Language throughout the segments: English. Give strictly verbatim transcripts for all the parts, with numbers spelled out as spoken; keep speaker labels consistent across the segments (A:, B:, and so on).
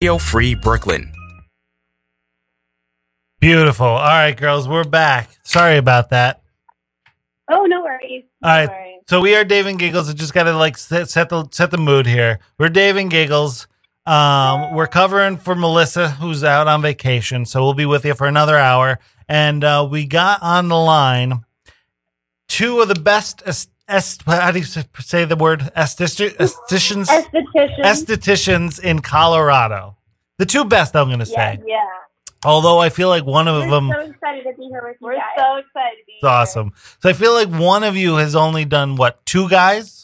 A: Free Brooklyn.
B: Beautiful. All right, girls, we're back. Sorry about that.
C: Oh, no worries. No
B: All right.
C: worries.
B: So we are Dave and Giggles. I just got to like set, set the set the mood here. We're Dave and Giggles. Um, we're covering for Melissa, who's out on vacation. So we'll be with you for another hour. And uh, we got on the line two of the best est- est- how do you say the word estheticians estheticians
C: Esthetician.
B: estheticians in Colorado. The two best, I'm going to
C: Yeah,
B: say.
C: yeah.
B: Although I feel like one of
C: We're
B: them
C: so excited to be here with you
D: We're
C: guys.
D: so excited to be
B: is awesome. So I feel like one of you has only done what, two guys?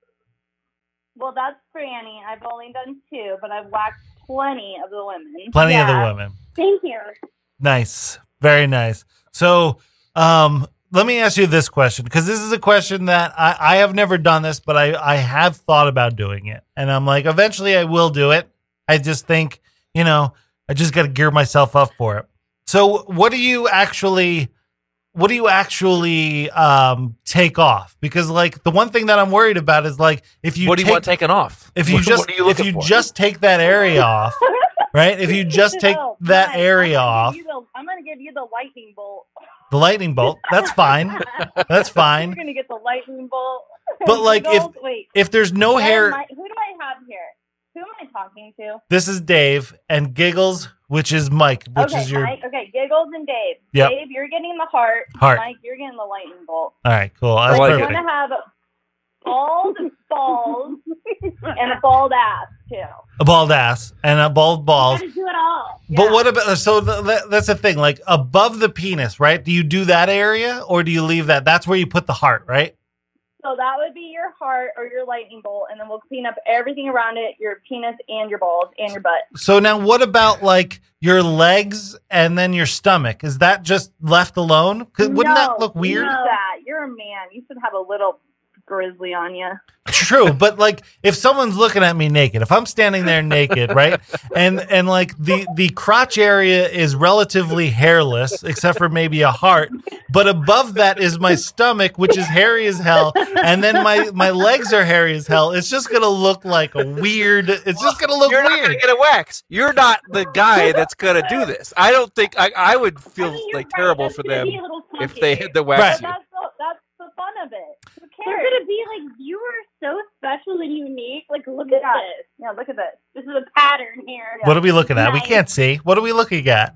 D: Well, that's Franny. I've only done two, but I've waxed plenty of the women.
B: Plenty
C: Yeah.
B: of the women.
C: Thank you.
B: Nice. Very nice. So um, let me ask you this question, because this is a question that I, I have never done this, but I, I have thought about doing it. And I'm like, eventually I will do it. I just think, you know, I just got to gear myself up for it. So what do you actually, what do you actually um, take off? Because like the one thing that I'm worried about is like, if you
E: What do you
B: take,
E: want taken off?
B: if you
E: What-
B: just,
E: what are you
B: if
E: looking
B: you
E: for?
B: just take that area off, right? If you just take
D: Oh,
B: that
D: fine.
B: area
D: I'm gonna
B: off,
D: give you the- I'm going to give you the lightning bolt.
B: the lightning bolt, that's fine. That's
D: You're
B: fine.
D: going to get the lightning bolt.
B: But, like, if-
D: Giggles, wait,
B: If there's no
D: who am
B: hair,
D: I- who do I have here? Who am I talking to?
B: this is Dave, and Giggles, which is Mike, which
D: okay,
B: is your,
D: Mike. Okay, Giggles and Dave.
B: Yep.
D: Dave, you're getting the heart.
B: Heart.
D: Mike, you're getting the lightning bolt.
B: all right, cool. That's
E: I like
D: You're
E: it.
B: perfect.
D: going to have bald balls and a bald ass, too.
B: A bald ass and a bald balls.
C: Gotta do it all.
B: But
D: Yeah.
B: what about, so th- that, that's the thing, like above the penis, right? Do you do that area or do you leave that? That's where you put the heart, right?
D: So that would be your heart or your lightning bolt, and then we'll clean up everything around it, your penis and your balls and your butt.
B: So now what about like your legs and then your stomach? Is that just left alone? 'Cause wouldn't that
D: No,
B: look weird?
D: use that. You're a man. You should have a little grizzly on you.
B: True, but like if someone's looking at me naked, if I'm standing there naked, right, and and like the the crotch area is relatively hairless, except for maybe a heart, but above that is my stomach, which is hairy as hell, and then my my legs are hairy as hell. It's just gonna look like a weird. It's just gonna look
E: You're not
B: weird.
E: gonna get a wax. You're not the guy that's gonna do this. I don't think I, I would feel
C: I mean, you're
E: like
C: right.
E: terrible
C: That's
E: for
C: gonna
E: them
C: be a little
E: if
C: funky.
E: they had the wax.
B: Right.
D: But that's the, that's the fun of it. Who
C: They're
D: cares?
C: gonna be like, you are so special and unique. Like, look at
D: Yeah.
C: this.
D: Yeah, look at this.
C: This is a pattern here.
B: What are we looking at? We
C: Nice.
B: can't see. What are we looking at?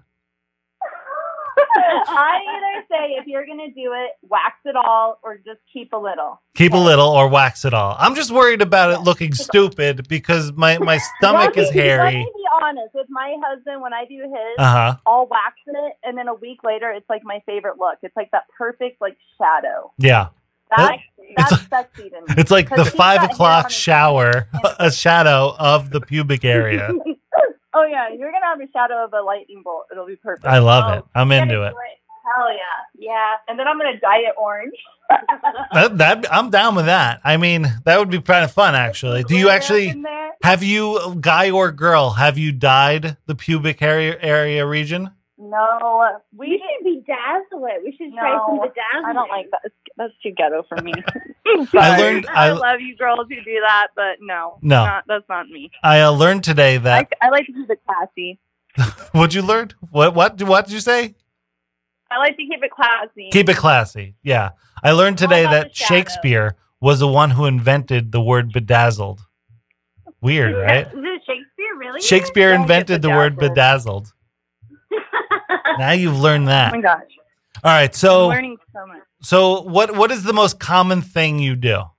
D: I either say if you're gonna do it, wax it all or just keep a little.
B: Keep a little or wax it all. I'm just worried about it looking stupid because my my stomach
D: Let
B: is
D: me- Let
B: hairy.
D: me be honest. With my husband, when I do his,
B: Uh huh.
D: I'll wax it, and then a week later, it's like my favorite look. It's like that perfect like shadow.
B: Yeah.
D: That,
B: It's
D: that's sexy to me.
B: It's like the
D: 'Cause he's
B: five
D: got hair
B: o'clock
D: on his-
B: shower, a shadow of the pubic area.
D: Oh yeah, you're gonna have a shadow of a lightning bolt. It'll be perfect.
B: I love it.
D: Oh,
B: I'm
D: get
B: into it.
D: Hell yeah, yeah. And then I'm gonna dye it orange.
B: That, that I'm down with that. I mean, that would be kind of fun, actually. Do you
D: Glitter
B: actually
D: in there.
B: have you, guy or girl, have you dyed the pubic area area region?
D: No, we
C: We should bedazzle it. We should try some
D: No,
C: bedazzling.
D: I don't like that. It's, that's too ghetto for me.
B: I
D: Sorry.
B: learned-
D: I,
B: I-
D: love you girls who do that, but no,
B: No.
D: not, that's not me.
B: I uh, learned today
D: I,
B: that.
D: I like to keep it classy.
B: What'd you learn? What what what did you say?
D: I like to keep it classy.
B: Keep it classy. Yeah, I learned today
D: about
B: that
D: the shadow.
B: Shakespeare was the one who invented the word bedazzled. Weird, right?
C: Is it Shakespeare, really?
B: Shakespeare
D: Don't get
B: invented the word
D: bedazzled.
B: bedazzled. Now you've learned
D: Oh
B: that.
D: my gosh,
B: All right,
D: I'm
B: so
D: learning so much.
B: so what what is the most common thing you do? All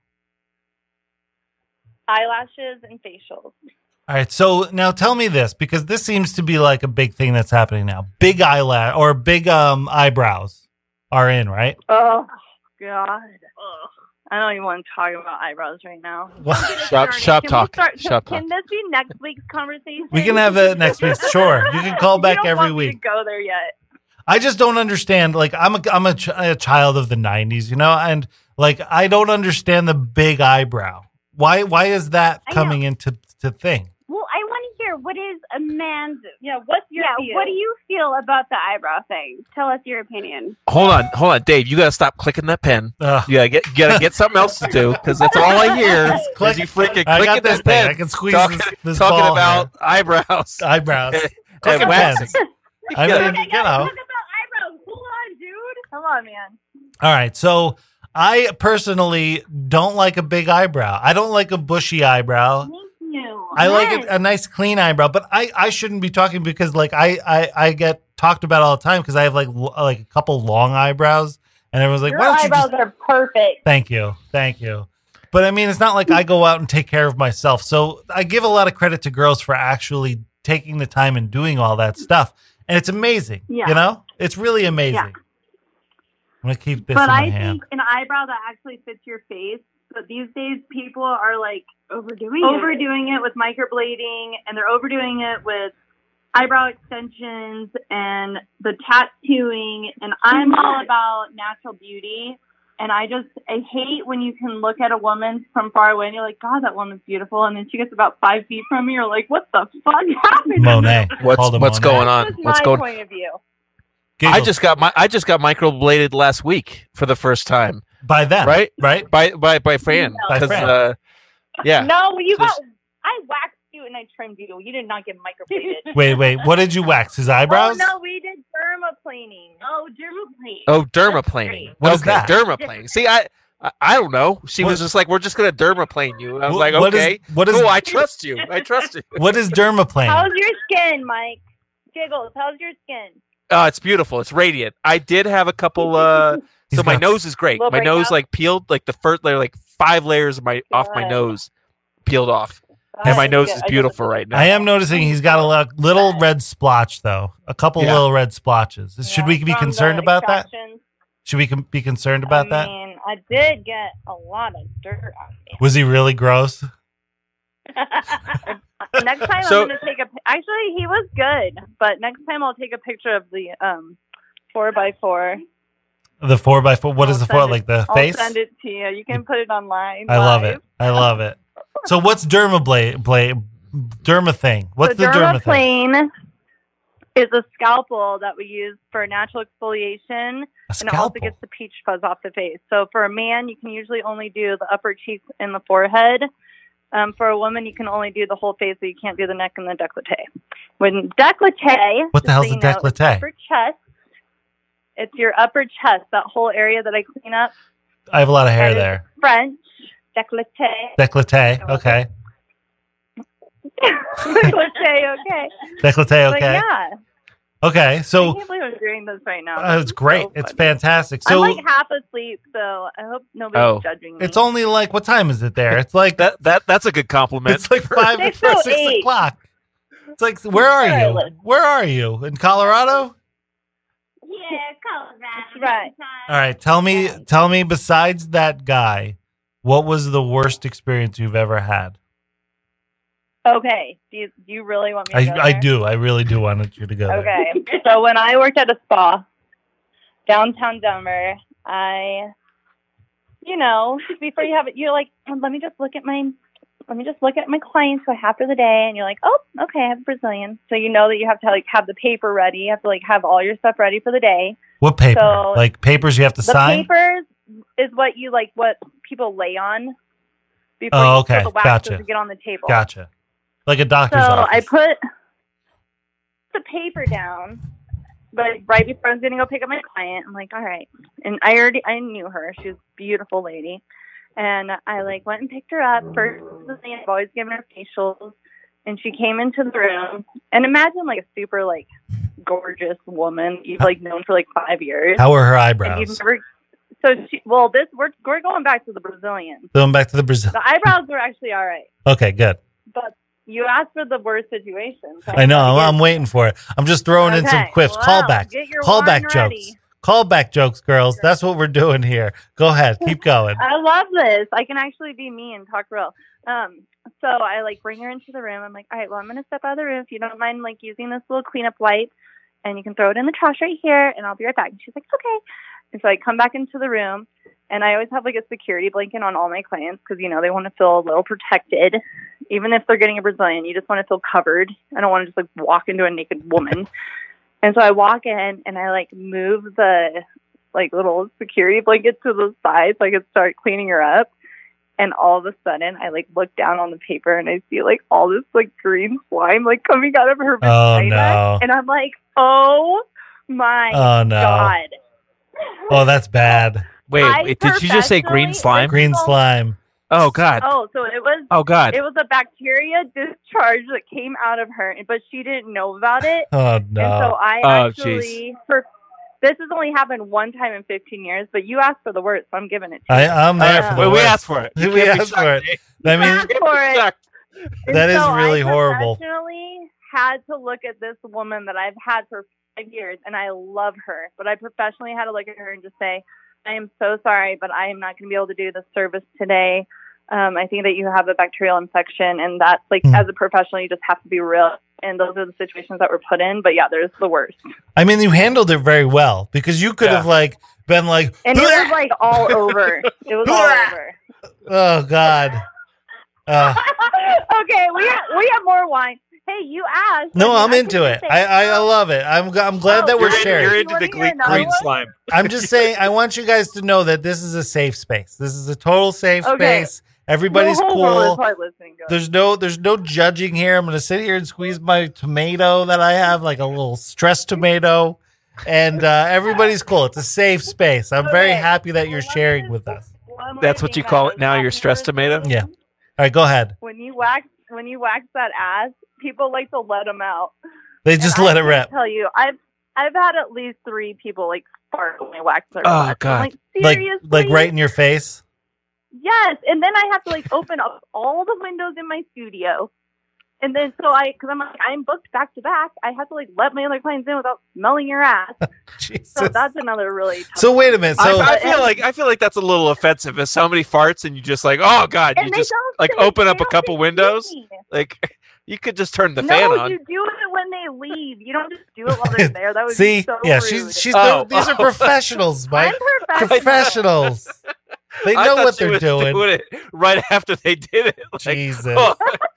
D: Eyelashes and facials.
B: right, so now tell me this, because this seems to be like a big thing that's happening now. Big eyelash or big um eyebrows are in, right?
D: Oh God. Ugh. I don't even want to talk about eyebrows right now.
E: Shop shop
D: Can
E: talk.
D: We start,
E: Shop
D: can
E: talk.
D: this be next week's conversation?
B: We can have it next week. Sure, you can call
D: You
B: back
D: don't
B: every
D: want me
B: week.
D: to go there yet.
B: I just don't understand. Like I'm a I'm a, ch- a child of the nineties, you know, and like I don't understand the big eyebrow. Why why is that
C: I
B: coming into to thing?
C: Well, I want to hear what is a man's?
D: Yeah, what's your
C: Yeah,
D: view?
C: what do you feel about the eyebrow thing? Tell us your opinion.
E: Hold on, hold on, Dave. You gotta stop clicking that pen.
B: Ugh.
E: You gotta get, you gotta get something else to do because that's all I hear.
B: Click.
E: Is you freaking
B: I
E: clicking
B: got this
E: that
B: thing.
E: pen,
B: I can squeeze
E: talking,
B: this, this
E: talking
B: ball
E: about eyebrows,
B: here. eyebrows.
E: and
B: Clicking
E: waxing.
B: pens. I
E: Yeah.
B: mean,
C: Okay,
B: you
C: guys,
B: know.
C: talk about eyebrows. Hold on, dude.
D: Come on, man.
B: All right, so I personally don't like a big eyebrow. I don't like a bushy eyebrow.
C: Thank you.
B: I like
C: Yes.
B: a, a nice clean eyebrow, but I, I shouldn't be talking because like I, I, I get talked about all the time because I have like l- like a couple long eyebrows, and everyone's like,
D: Your
B: why don't you
D: eyebrows
B: just?
D: are perfect.
B: Thank you, thank you. But I mean, it's not like I go out and take care of myself. So I give a lot of credit to girls for actually taking the time and doing all that stuff, and it's amazing.
C: Yeah.
B: You know, it's really amazing.
C: Yeah.
B: I'm gonna keep this
A: But
B: in my
A: I
B: hand.
A: think an eyebrow that actually fits your face. But these days, people are like
C: Overdoing it.
A: overdoing it with microblading, and they're overdoing it with eyebrow extensions and the tattooing. And I'm all about natural beauty. And I just, I hate when you can look at a woman from far away and you're like, God, that woman's beautiful. And then she gets about five feet from you. You're like, what the fuck happened?
B: Monet.
E: What's
B: Called a
E: what's
B: Monet.
E: going on?
D: That's
E: What's
D: my
E: going?
D: point of view.
E: I
B: Giggles.
E: just got my I just got microbladed last week for the first time,
B: by them,
E: right?
B: Right.
E: By by by Fran.
B: By
E: 'Cause,
B: Fran.
E: uh, yeah.
D: No, you
E: Just-
D: got. I waxed you and I trimmed you. You did not get microbladed.
B: Wait, wait. What did you wax? His eyebrows?
D: Oh no, we did dermaplaning.
C: Oh, dermaplane.
E: Oh, dermaplaning.
B: What is
E: okay,
B: that?
E: dermaplaning. See, I, I I don't know. She
B: What-
E: was just like, we're just gonna dermaplane you. And I was
B: Wh-
E: like,
B: what is-
E: okay,
B: what is
E: cool. I trust you. I trust you.
B: what is dermaplane?
D: How's your skin, Mike? Jiggles, how's your skin?
E: Oh, it's beautiful. It's radiant. I did have a couple. uh
B: He's
E: So my
B: got-
E: nose is great.
D: Little
E: My nose
D: breakout?
E: like peeled, like the first layer, like five layers of my off my
D: Good.
E: nose peeled off,
D: Oh,
E: and my
D: I
E: nose
D: get-
E: is
D: I get
E: beautiful
D: it.
E: right now.
B: I am noticing he's got a lo- little red splotch though. A couple
E: Yeah.
B: little red splotches. Should we
D: Yeah,
B: be
D: from
B: concerned
D: the
B: about that?
D: extractions.
B: Should we com- be concerned about
D: I
B: that?
D: mean, I did get a lot of dirt on me.
B: Was he really gross?
D: Next time
E: So-
D: I'm gonna take a. pi- Actually, he was good, but next time I'll take a picture of the um four by four.
B: The four by four. What is
D: I'll
B: the four?
D: send it-
B: Like the
D: I'll
B: face?
D: send it to you. You can put it online.
B: I love
D: live.
B: it. I love it. So what's dermablade? Blade, derma thing. What's
D: so
B: the derma thing?
D: dermaplane is a scalpel that we use for natural exfoliation,
B: A
D: and it also
B: scalpel.
D: gets the peach fuzz off the face. So for a man, you can usually only do the upper cheeks and the forehead. Um, for a woman, you can only do the whole face, but you can't do the neck and the décolleté. When décolleté,
B: What the
D: just
B: hell's
D: so
B: a
D: you know, it's
B: décolleté?
D: upper chest. It's your upper chest, that whole area that I clean up.
B: I have a lot of hair
D: That is
B: there.
D: French décolleté.
B: Décolleté. Okay.
D: décolleté, okay.
B: Décolleté.
D: But
B: Okay.
D: yeah,
B: Okay.
D: I
B: So
D: can't believe I'm doing this right now.
B: uh,
D: This
B: it's
D: is
B: great.
D: so
B: It's
D: funny.
B: fantastic. So
D: I'm like half asleep, so I hope nobody's
E: Oh.
D: judging me.
B: it's only like what time is it there? It's like
E: That that that's a good compliment.
B: it's like five
D: Six
B: or
D: oh
B: six
D: eight.
B: o'clock. It's like where are
D: Where I
B: you?
D: live.
B: Where are you in Colorado?
C: Yeah, Colorado.
D: That's right.
B: All right. Tell me. Tell me. Besides that guy, what was the worst experience you've ever had?
D: Okay. Do you, do you really want me to
B: I
D: go
B: I
D: there?
B: do. I really do want you to go there.
D: Okay. So when I worked at a spa downtown Denver, I, you know, before you have it, you're like, oh, let me just look at my, let me just look at my clients who I have for the day, and you're like, oh, okay, I have a Brazilian. So you know that you have to like have the paper ready. You have to like have all your stuff ready for the day.
B: What paper?
D: So-
B: like papers you have to
D: The
B: sign?
D: papers is what you like, what people lay on before
B: Oh,
D: you
B: okay.
D: put the waxes
B: Gotcha.
D: to get on the table.
B: Gotcha. Like a
D: So
B: doctor's office.
D: I put the paper down, but right before I was going to go pick up my client, I'm like, all right. And I already, I knew her. She was a beautiful lady. And I like went and picked her up. First, I've always given her facials. And she came into the room. And imagine like a super like gorgeous woman you've like known for like five years.
B: How were her
D: And you've
B: eyebrows?
D: never, so she, well, this, we're, we're going back to the Brazilian.
B: Going back to the Brazil.
D: The eyebrows were actually all right.
B: Okay, good.
D: But you asked for the worst situation. so
B: I know.
D: had to
B: I'm,
D: get-
B: I'm waiting for it. I'm just throwing in some
D: Okay,
B: quips,
D: well,
B: callbacks,
D: get your
B: callback
D: wine
B: jokes,
D: ready.
B: callback jokes, girls. That's what we're doing here. Go ahead, keep going.
D: I love this. I can actually be me and talk real. Um, so I like bring her into the room. I'm like, all right, well, I'm gonna step out of the room. If you don't mind, like using this little cleanup wipe, and you can throw it in the trash right here, and I'll be right back. And she's like, okay. And so I come back into the room, and I always have like a security blanket on all my clients because you know they want to feel a little protected. even if they're getting a Brazilian, you just want to feel covered. I don't want to just like walk into a naked woman. And so I walk in and I like move the like little security blanket to the side so I could start cleaning her up. And all of a sudden I like look down on the paper and I see like all this like green slime like coming out of her
B: Oh,
D: vagina.
B: no.
D: And I'm like, oh my
B: Oh, no.
D: God.
B: Oh, that's bad.
E: Wait,
D: I
E: wait did you just say green
D: professionally-
E: slime?
B: Green slime.
E: Oh God.
D: Oh, so it was
E: Oh God.
D: it was a bacteria discharge that came out of her, but she didn't know about it.
B: Oh,
D: And so
B: no.
D: I
E: Oh,
D: actually, for this has only happened one time in fifteen years, but you asked for the word, so I'm giving it to
B: I,
D: you.
B: I'm there
D: Uh,
B: for the
E: Well, we
B: worst.
E: asked for it. You
B: We
E: can't be
B: asked
E: shocked,
B: for it.
E: eh?
B: I mean,
D: asked for it.
E: Shocked.
D: And
B: That is
D: so
B: really
D: I
B: horrible.
D: professionally had to look at this woman that I've had for five years, and I love her, but I professionally had to look at her and just say, I am so sorry, but I am not going to be able to do the service today. Um, I think that you have a bacterial infection, and that's like,
B: Hmm.
D: as a professional, you just have to be real. And those are the situations that we're put in. But yeah, there's the worst.
B: I mean, you handled it very well because you could
E: Yeah.
B: have like been like,
D: And it was like all over. It was all over.
B: oh God. Uh,
D: Okay, we have, we have more wine. Hey, you asked.
B: no,
D: I
B: I'm
D: mean, I
B: into
D: can
B: it.
D: say-
B: I, I, I love it. I'm g- I'm glad
D: Oh,
B: that we're
E: You're, in-
B: sharing.
E: you're into the
D: You wanna
E: green,
D: hear another
E: green
D: one?
E: slime.
B: I'm just saying, I want you guys to know that this is a safe space. This is a total safe
D: Okay.
B: space. Everybody's
D: The whole world is
B: cool.
D: probably listening to us.
B: There's no there's no judging here. I'm gonna sit here and squeeze my tomato that I have, like a little stressed tomato, and uh, everybody's cool. It's a safe space. I'm very
D: Okay.
B: happy that you're sharing with us.
D: One more
E: That's what
D: thing
E: you
D: that
E: call
D: was
E: it now, your
D: awesome
E: stressed
D: was
E: tomato?
B: Yeah. All right, go ahead.
D: When you wax, when you wax that ass, people like to let them out.
B: They just
D: And
B: let
D: I
B: it
D: can
B: rip.
D: Tell you, I've I've had at least three people like fart when I wax their
E: Oh,
D: ass. I'm
E: God.
D: Like
B: Like
D: seriously?
B: like right in your face.
D: Yes, and then I have to like open up all the windows in my studio, and then so I, because I'm like I'm booked back to back, I have to like let my other clients in without smelling your ass.
B: Jesus.
D: So that's another really. Tough
B: So wait a minute. So
E: I, I feel like I feel like that's a little offensive. If somebody farts and you just like, oh God,
D: and
E: you
D: they
E: just
D: don't
E: like
D: say-
E: open
D: they
E: up a
D: don't
E: couple
D: say
E: windows.
D: excuse me.
E: like you could just turn the
D: no,
E: fan on.
D: you do it when they leave. You don't just do it while they're there. That would
B: see,
D: be so
B: yeah,
D: rude.
B: she's she's
E: Oh.
B: these are professionals, Mike.
D: I'm professional.
B: Professionals. They
E: I
B: know
E: thought
B: what
E: she
B: they're
E: was
B: doing.
E: it right after they did it. Like,
B: Jesus.
E: oh,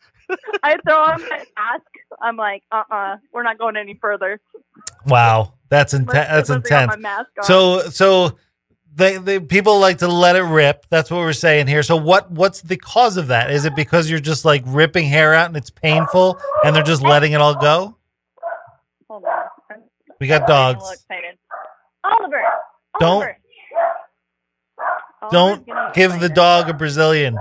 D: I throw on my mask. I'm like, uh, uh-uh, we're not going any further.
B: Wow, that's intense.
D: Let's-
B: That's
D: let's get
B: intense.
D: my mask on.
B: So so they, they people like to let it rip. That's what we're saying here. So what what's the cause of that? Is it because you're just like ripping hair out and it's painful and they're just letting it all go?
D: Hold on. I'm
B: We got
D: getting a little
B: dogs.
D: excited. Oliver.
B: Don't-
D: Oliver. Oliver's
B: Don't
D: getting
B: give the
D: excited.
B: dog a Brazilian.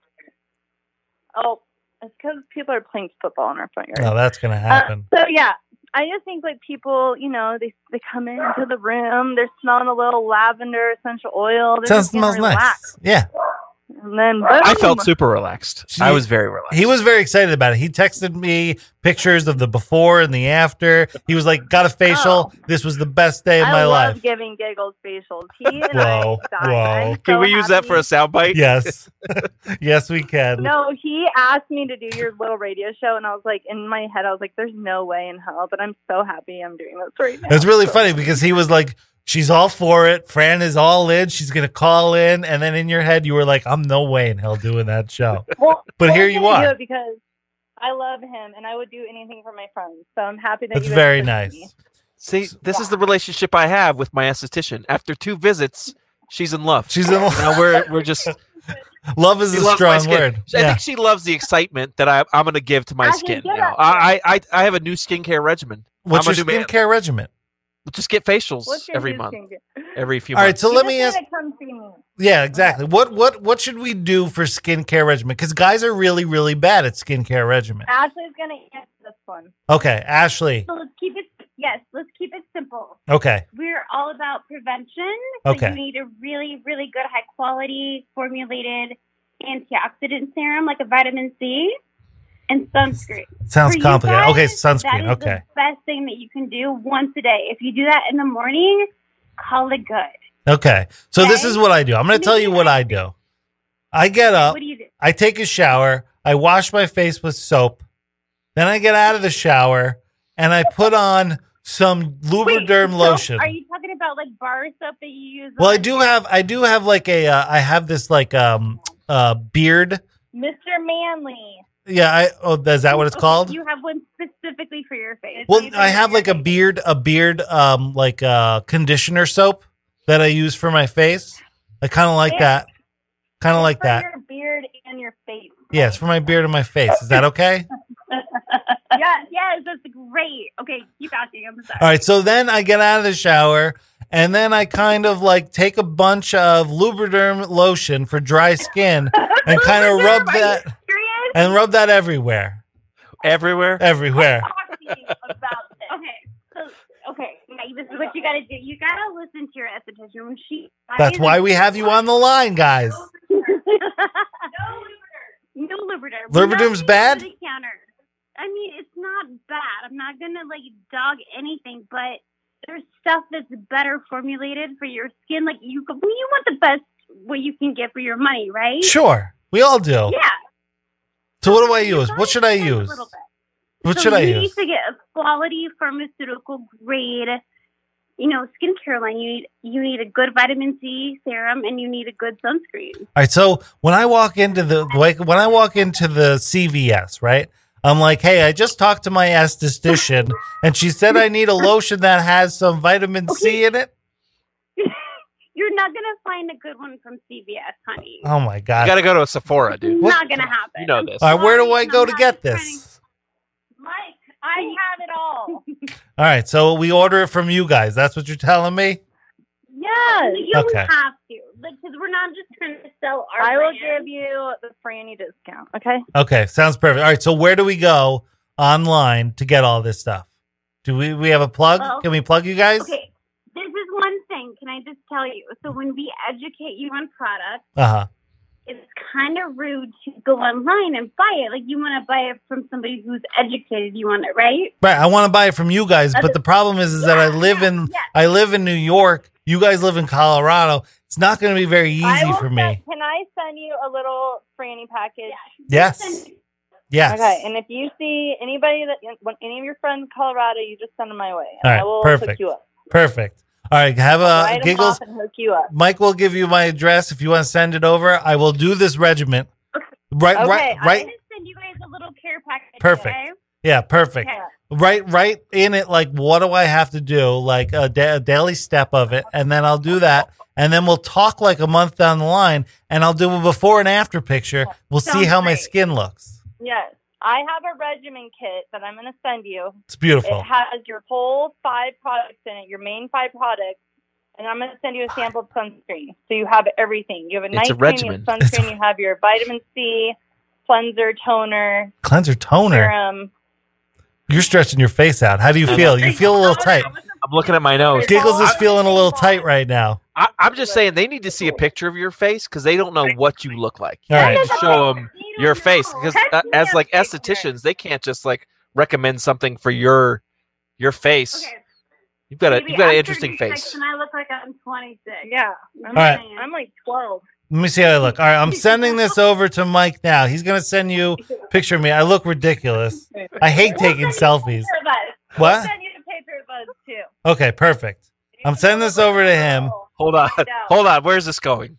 D: Oh, it's because people are playing football in our front yard.
B: No, that's gonna
D: Uh,
B: happen.
D: so yeah, I just think like people, you know, they they come into the room, they're smelling a little lavender essential oil. They're
B: Sounds
D: just getting
B: smells nice.
D: relaxed.
B: Yeah.
D: And then boom.
E: I felt super relaxed.
B: She-
E: I was very relaxed.
B: He was very excited about it. He texted me pictures of the before and the after. He was like, got a facial.
D: Oh.
B: This was the best day of
D: I
B: my
D: love
B: life.
D: giving giggles facials. He and
B: Whoa,
D: I died.
B: whoa.
D: I'm
E: Can
D: so
E: we use that for a
D: happy.
E: soundbite?
B: Yes. Yes, we can.
D: No, he asked me to do your little radio show, and I was like, in my head, I was like, "There's no way in hell," but I'm so happy I'm doing this right now.
B: It's really funny because he was like, she's all for it. Fran is all in. She's going to call in. And then in your head, you were like, I'm no way in hell doing that show.
D: Well,
B: But
D: I
B: here
D: was
B: you
D: gonna
B: are.
D: do it because I love him, and I would do anything for my friends. So I'm happy that
B: That's
D: you guys
B: very
D: listen to me.
B: nice.
E: See, this is the relationship I have with my esthetician. After two visits, she's in love.
B: She's in love.
E: Now we're we're just.
B: Love is
E: She
B: a
E: loves my
B: strong
E: skin.
B: word.
E: I
B: Yeah.
E: think she loves the excitement that I, I'm going to give to my
D: I can
E: skin.
D: get
E: now.
D: that.
E: I, I I have a new skincare regimen.
B: What's
E: I'm
B: your
E: a new man.
B: skincare regimen?
E: Just get facials
D: What's your
E: every
D: new
E: month,
D: skincare?
E: every few
B: All right,
E: months.
B: so
D: You
B: let
D: just
B: me
D: need
B: ask.
D: to come see me.
B: Yeah, exactly. What what what should we do for skincare regimen? Because guys are really really bad at skincare regimen.
D: Ashley's gonna answer this one.
B: Okay, Ashley.
C: So let's keep it, yes, let's keep it simple.
B: Okay,
C: We're all about prevention. So
B: Okay.
C: you need a really, really good, high quality formulated antioxidant serum like a vitamin C and sunscreen.
B: sounds
C: For you
B: complicated.
C: guys,
B: Okay,
C: That
B: sunscreen.
C: is
B: Okay,
C: the best thing that you can do once a day. If you do that in the morning, call it good.
B: okay. So this
C: Okay.
B: is what I do. I'm going to tell you what I do. I get up.
C: What do you do?
B: I take a shower. I wash my face with soap. Then I get out of the shower and I put on some Lubriderm
C: soap?
B: lotion.
C: Are you talking about like bar soap that you use?
B: Well, I
C: on-
B: do have I do have like a uh, I have this like um uh beard.
D: Mister Manley.
B: Yeah, I oh, is that what it's
C: Okay,
B: called?
C: You have one specifically for your face.
B: Well, I have like a beard, a beard, um, like uh, conditioner soap that I use for my face. I kind of like that. Kind of like
D: for
B: that.
D: your beard and your face.
B: Yes, for my beard and my face. Is that okay?
C: Yes, yes, that's great. Okay, keep asking. I'm sorry.
B: All right. So then I get out of the shower, and then I kind of like take a bunch of Lubriderm lotion for dry skin and kind of rub
C: Are you
B: that
C: serious?
B: and rub that everywhere,
E: Everywhere.
B: everywhere.
C: Talk to me about this. Okay, so okay, now this is what you gotta do. You gotta listen to your esthetician when she.
B: That's why we have you on the line, guys.
C: No Lubriderm.
B: Lubriderm's
C: Nothing
B: bad?
C: over the counter. I mean, it's not bad. I'm not gonna like dog anything, but there's stuff that's better formulated for your skin. Like you, you want the best what you can get for your money, right?
B: Sure, we all do.
C: Yeah.
B: So what do I
C: You
B: use?
C: gotta
B: What should I
C: spend a
B: use?
C: little bit.
B: What
C: So
B: should I
C: you
B: use?
C: need to get a quality pharmaceutical grade, you know, skincare line. You need you need a good vitamin C serum and you need a good sunscreen.
B: All right. So when I walk into the like when I walk into the C V S, right? I'm like, hey, I just talked to my esthetician, and she said I need a lotion that has some vitamin C in it.
C: You're not gonna find a good one from C V S, honey.
B: Oh my
E: You
B: god!
E: got to go to a Sephora, dude.
C: It's not gonna happen.
E: You know this.
B: All right, where do I
C: I'm
B: go to
C: not
B: get
C: trying
B: this?
D: Mike, I have it all.
B: All right, so we order it from you guys. That's what you're telling me.
D: Yes.
C: You don't
B: Okay.
C: have to, because we're not just trying to sell our.
D: I will
C: brand.
D: give you the Franny discount. Okay.
B: Okay, sounds perfect. All right, so where do we go online to get all this stuff? Do we we have a plug?
C: Well,
B: Can we plug you guys?
C: Okay, this is one thing. Can I just tell you? So when we educate you on products,
B: Uh huh.
C: it's kind of rude to go online and buy it. Like you want to buy it from somebody who's educated you on it, right?
B: Right. I want to buy it from you guys, but
C: Okay.
B: the problem is, is that I
C: Yeah,
B: live
C: yeah,
B: in
C: yeah.
B: I live in New York. You guys live in Colorado. It's not going to be very
D: I
B: easy
D: will
B: for
D: send-
B: me.
D: Can I send you a little Franny package?
B: Yes. Yes.
D: Okay. And if you see anybody that when any of your friends in Colorado, you just send them my way. And
B: All right,
D: I will
B: perfect.
D: hook you up.
B: Perfect. All right. Have a
D: Write 'em
B: giggles.
D: off and hook you up.
B: Mike will give you my address if you want to send it over. I will do this regiment. Right.
D: Okay,
B: Right.
D: I-
B: Right.
C: I'm gonna send you guys a little care package.
B: Perfect.
C: Okay?
B: Yeah. Perfect.
C: Okay.
B: Right. Right in it. Like, what do I have to do? Like a, da- a daily step of it, and then I'll do that. And then we'll talk like a month down the line, and I'll do a before and after picture. We'll see
C: Sounds
B: how my
C: great.
B: skin looks.
D: Yes. I have a regimen kit that I'm going to send you.
B: It's beautiful.
D: It has your whole five products in it, your main five products. And I'm going to send you a sample of sunscreen. So you have everything. You have a
E: It's a
D: night cream, you
E: regimen.
D: have sunscreen, you have your vitamin C, cleanser, toner,
B: Cleanser toner.
D: serum.
B: You're stretching your face out. How do you feel? You feel a little tight.
E: I'm looking at my nose.
B: Giggles is
D: I-
B: feeling a little tight right now.
E: I, I'm just saying they need to see a picture of your face because they don't know what you look like.
B: All right.
E: Just show them your face because uh, as like estheticians, they can't just like recommend something for your your face.
C: Okay.
E: You've got a
C: Maybe
E: you've got an
C: I'm
E: interesting
C: thirty-six
E: face.
C: And I look like I'm twenty-six.
D: Yeah. I'm,
B: All right.
C: saying.
D: I'm like twelve.
B: Let me see how I look. All right, I'm sending this over to Mike now. He's gonna send you a picture of me. I look ridiculous. I hate taking selfies.
D: We'll
B: What?
D: send you the paper buds too.
B: Okay, perfect. I'm sending this over to him.
E: Hold on,
D: Find out.
E: hold on. Where's this going?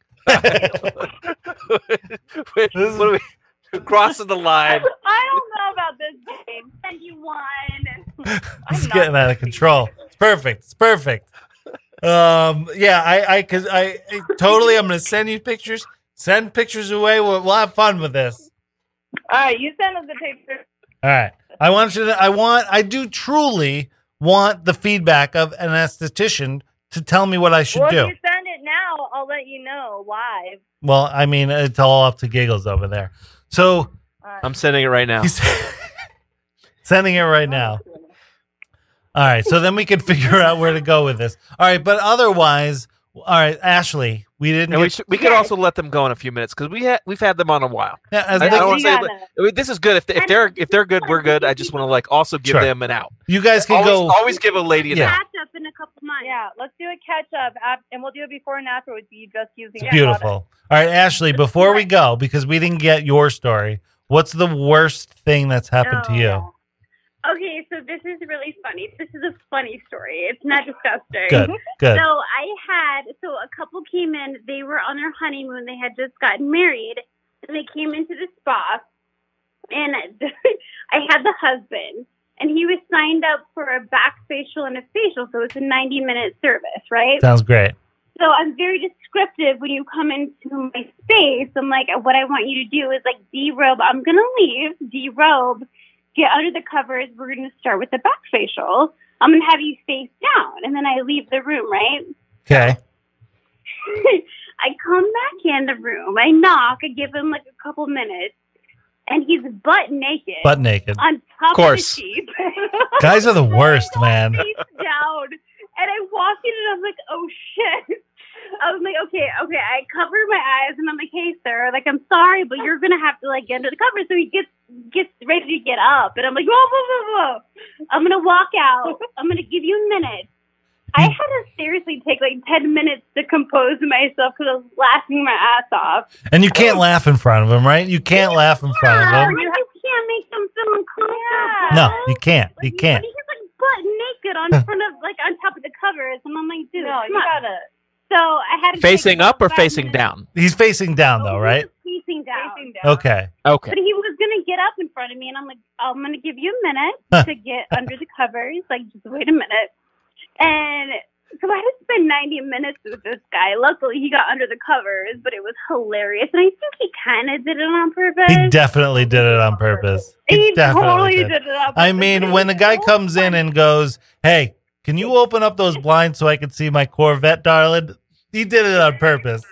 E: Wait, what are we crossing the line?
D: I don't know about this game.
C: Send you one.
B: It's
D: not
B: getting out of control. It's perfect. It's perfect. Um, yeah, I, I, cause I, I totally. I'm gonna send you pictures. Send pictures away. We'll, we'll have fun with this.
D: All right, you send us the picture.
B: All right. I want you to. I want. I do truly want the feedback of an esthetician to tell me what I should
D: Well,
B: do.
D: if you send it now, I'll let you know live.
B: Well, I mean, it's all up to Giggles over there. So
D: All right.
E: I'm sending it right now.
B: he's sending it right now. All right. So then we can figure out where to go with this. All right. But otherwise, all right, Ashley, we didn't
E: And we
B: get.
E: should, we could also let them go in a few minutes because we ha- we've had them on a while.
B: Yeah, as
E: I, I
B: they-
E: don't
D: we
E: want to say
D: gotta-
E: I mean, this is good if they, if they're if they're good, we're good. I just want to like also give
B: Sure.
E: them an out.
B: you guys can
E: Always,
B: go.
E: always give a lady an
B: Yeah.
E: out.
C: Catch up in a couple months.
D: Yeah, let's do a catch up, ap- and we'll do it before and after with you just using
B: It's
D: our
B: beautiful.
D: product.
B: All right, Ashley, before we go, because we didn't get your story, what's the worst thing that's happened to
C: Oh,
B: you?
C: no. Okay, so this is really funny. This is a funny story. It's not disgusting.
B: Good, good.
C: So I had, so a couple came in. They were on their honeymoon. They had just gotten married. And they came into the spa. and I had the husband, and he was signed up for a back facial and a facial, so it's a ninety minute service, right?
B: Sounds great.
C: So I'm very descriptive when you come into my space. I'm like, what I want you to do is like derobe. I'm gonna leave, derobe, get under the covers. We're gonna start with the back facial. I'm gonna have you face down, and then I leave the room, right?
B: Okay.
C: I come back in the room. I knock. I give him like a couple minutes, and he's butt naked.
B: Butt naked.
C: On top
E: Of course.
C: of the sheet.
B: Guys are the worst, man.
C: Face down. And I walk in and I'm like, oh shit. I was like, okay, okay. I cover my eyes and I'm like, hey sir, like I'm sorry, but you're gonna have to like get under the cover. So he gets gets ready to get up, and I'm like, whoa, whoa, whoa, whoa. I'm gonna walk out. I'm gonna give you a minute. I had to seriously take like ten minutes to compose myself because I was laughing my ass off.
B: And you can't laugh in front of him, right? You can't laugh in front of
C: Yeah,
B: him.
C: you can't make them feel uncomfortable.
B: No, you can't. You
C: Like,
B: can't.
C: He's like butt naked on front of like on top of the covers, and I'm like, dude,
D: No,
C: come
D: you
C: on.
D: gotta.
C: So I had to
E: Facing
C: take
E: up or
C: about five
E: facing
C: minutes.
E: down?
B: He's facing down though, right?
C: Facing down.
D: Facing down.
B: Okay.
E: Okay.
C: But he was gonna get up in front of me, and I'm like, I'm gonna give you a minute
B: Huh.
C: to get under the covers. Like, just wait a minute. And so I had to spend ninety minutes with this guy. Luckily, he got under the covers, but it was hilarious. And I think he kind of did it on purpose.
B: He definitely did it on purpose.
C: He
B: He definitely
C: totally
B: did.
C: did it on purpose.
B: I mean, when a guy comes in and goes, "Hey, can you open up those blinds so I can see my Corvette, darling?" He did it on purpose.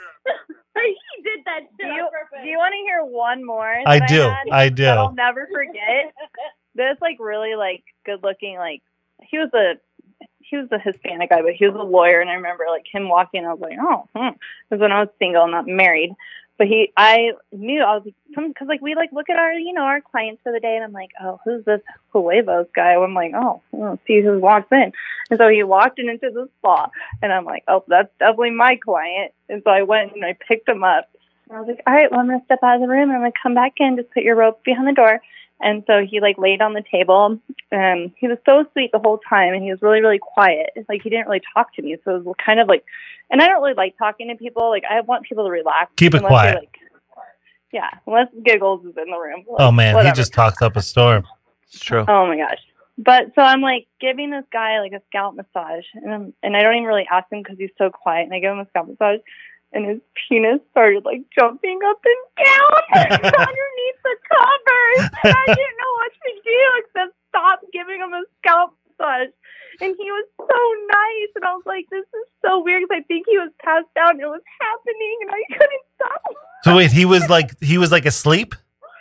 C: he did that
D: Do
C: shit
D: you,
C: on purpose.
D: do you want to hear one more?
B: I
D: that
B: do.
D: had
B: I do.
D: That I'll never forget. This like really like good looking like he was a he was a Hispanic guy, but he was a lawyer, and I remember like him walking. I was like, oh, hmm. It was when I was single, not married. But he, I knew I was like, because like we like look at our, you know, our clients for the day, and I'm like, oh, who's this Huevos guy? I'm like, oh, let's see who walks in. And so he walked in into the spa, and I'm like, oh, that's definitely my client. And so I went and I picked him up. And I was like, all right, well, I'm gonna step out of the room, and I'm gonna come back in. Just put your rope behind the door. And so he like laid on the table, and he was so sweet the whole time, and he was really, really quiet. It's like he didn't really talk to me, so it was kind of like, and I don't really like talking to people. Like I want people to relax.
B: Keep it
D: unless
B: quiet.
D: they, Like, yeah, unless Giggles is in the room. Like,
B: Oh man,
D: whatever.
B: he just talks up a storm.
E: It's true.
D: Oh my gosh. But so I'm like giving this guy like a scalp massage, and I'm, and I don't even really ask him because he's so quiet. And I give him a scalp massage, and his penis started like jumping up and down underneath the covers. And I didn't know what to do except stop giving him a scalp massage. And he was so nice, and I was like, "This is so weird," because I think he was passed out, and it was happening, and I couldn't stop.
B: So wait, he was like he was like asleep?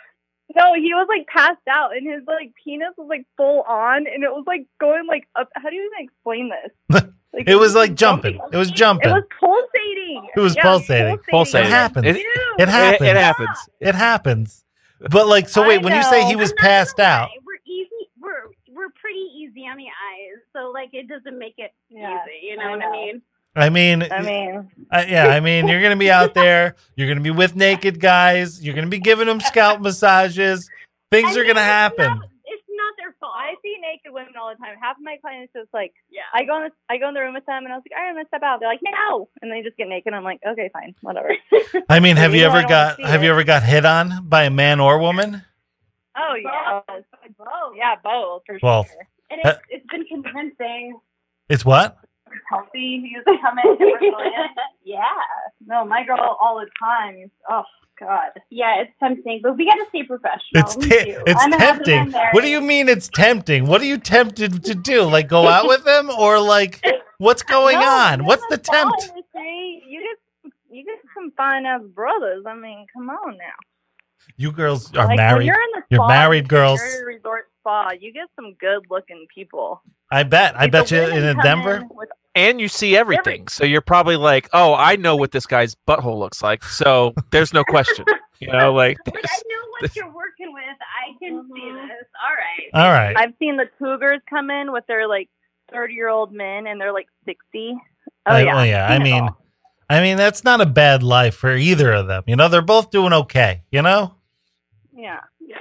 D: No, he was like passed out, and his like penis was like full on, and it was like going like up. How do you even explain this? Like,
B: It was like jumping. It was
D: It
B: jumping.
D: was pulsating.
B: It was
D: Yeah,
B: pulsating.
E: Pulsating.
B: It happens.
E: It-
B: It
E: It,
B: happens.
E: it happens.
B: It happens. But like, so
D: I
B: wait, when you say
D: know.
B: he was
C: I'm not gonna
B: passed out,
C: lie, We're easy. We're we're pretty easy on the eyes, so like it doesn't make it
D: Yeah,
C: easy. You know
D: I
C: what
D: know.
C: I mean?
B: I mean,
D: I mean,
B: uh, yeah, I mean, you're gonna be out there. You're gonna be with naked guys. You're gonna be giving them scalp massages. Things
C: I
B: are
C: mean,
B: gonna
C: it's
B: happen.
C: Not, it's not their fault.
D: I see naked women all the time. Half of my clients just like,
C: Yeah.
D: I go in the, I go in the room with them, and I was like, all right, I'm gonna step out. They're like, no, and they just get naked. I'm like, okay, fine, whatever.
B: I mean, have
D: You
B: you
D: know I
B: ever
D: don't
B: got
D: wanna see
B: have
D: it.
B: you ever got hit on by a man or woman?
D: Oh yeah, both. Yeah, both for
B: Both.
D: sure.
C: And
B: Uh,
C: it's, it's been convincing.
B: It's what?
D: Healthy. He used to come in. Yeah. No, my girl all the time. Oh God.
C: Yeah, it's tempting, but we got to stay professional.
B: It's
C: We
B: te-
C: do.
B: it's
C: I'm happy I'm
B: tempting.
C: married.
B: What do you mean it's tempting? What are you tempted to do? Like go out with him or like what's going
D: No,
B: on?
D: you
B: What's
D: have
B: the
D: a ball
B: tempt?
D: with me. You get you get some fine ass brothers. I mean, come on now.
B: You girls are
D: Like, when
B: married.
D: You're, in the
B: You're
D: spa,
B: married girls.
D: You're at a resort spa. You get some good looking people.
B: I bet. I
D: Like, the
B: bet you
D: women
B: in
D: come
B: Denver.
D: in with-
E: And you see everything. So you're probably like, oh, I know what this guy's butthole looks like. So there's no question. You know, like,
C: Like, I
E: there's-
C: know what you're working with. I can see
D: Mhm.
C: this. All right.
B: All right.
D: I've seen the cougars come in with their like thirty year old men, and they're like sixty. Oh
B: I-
D: yeah.
B: well, yeah. I
D: Seen it
B: mean,
D: all.
B: I mean that's not a bad life for either of them. You know, they're both doing okay. You know,
D: yeah.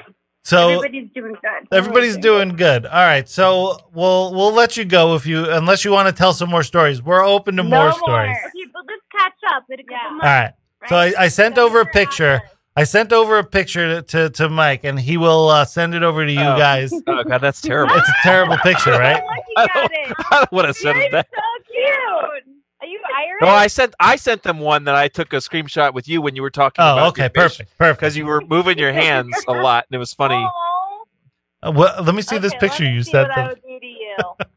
B: so
C: Everybody's doing good.
B: everybody's doing good. All right, so we'll we'll let you go if you unless you want to tell some more stories. We're open to
D: No
B: more
D: more.
B: stories.
C: Okay, but let's catch up in a couple
D: Yeah.
B: All
C: months.
B: right. So I, I sent over a picture I sent over a picture to, to, to Mike, and he will uh, send it over to you
E: Oh.
B: guys.
E: Oh god, that's terrible.
B: It's a terrible picture, right?
E: I
C: Looking at
E: don't,
C: it.
E: I don't want to send
C: You're
E: it back.
C: so cute. Are you Irish?
E: No, I sent I sent them one that I took a screenshot with you when you were talking
B: Oh,
E: about
B: okay, perfect, perfect.
E: because you were moving your hands a lot and it was funny.
C: Aw.
B: Uh, well, let me see this
D: Okay,
B: picture
D: let me
B: you
D: see
B: sent
D: what I
B: them.
D: would do to you.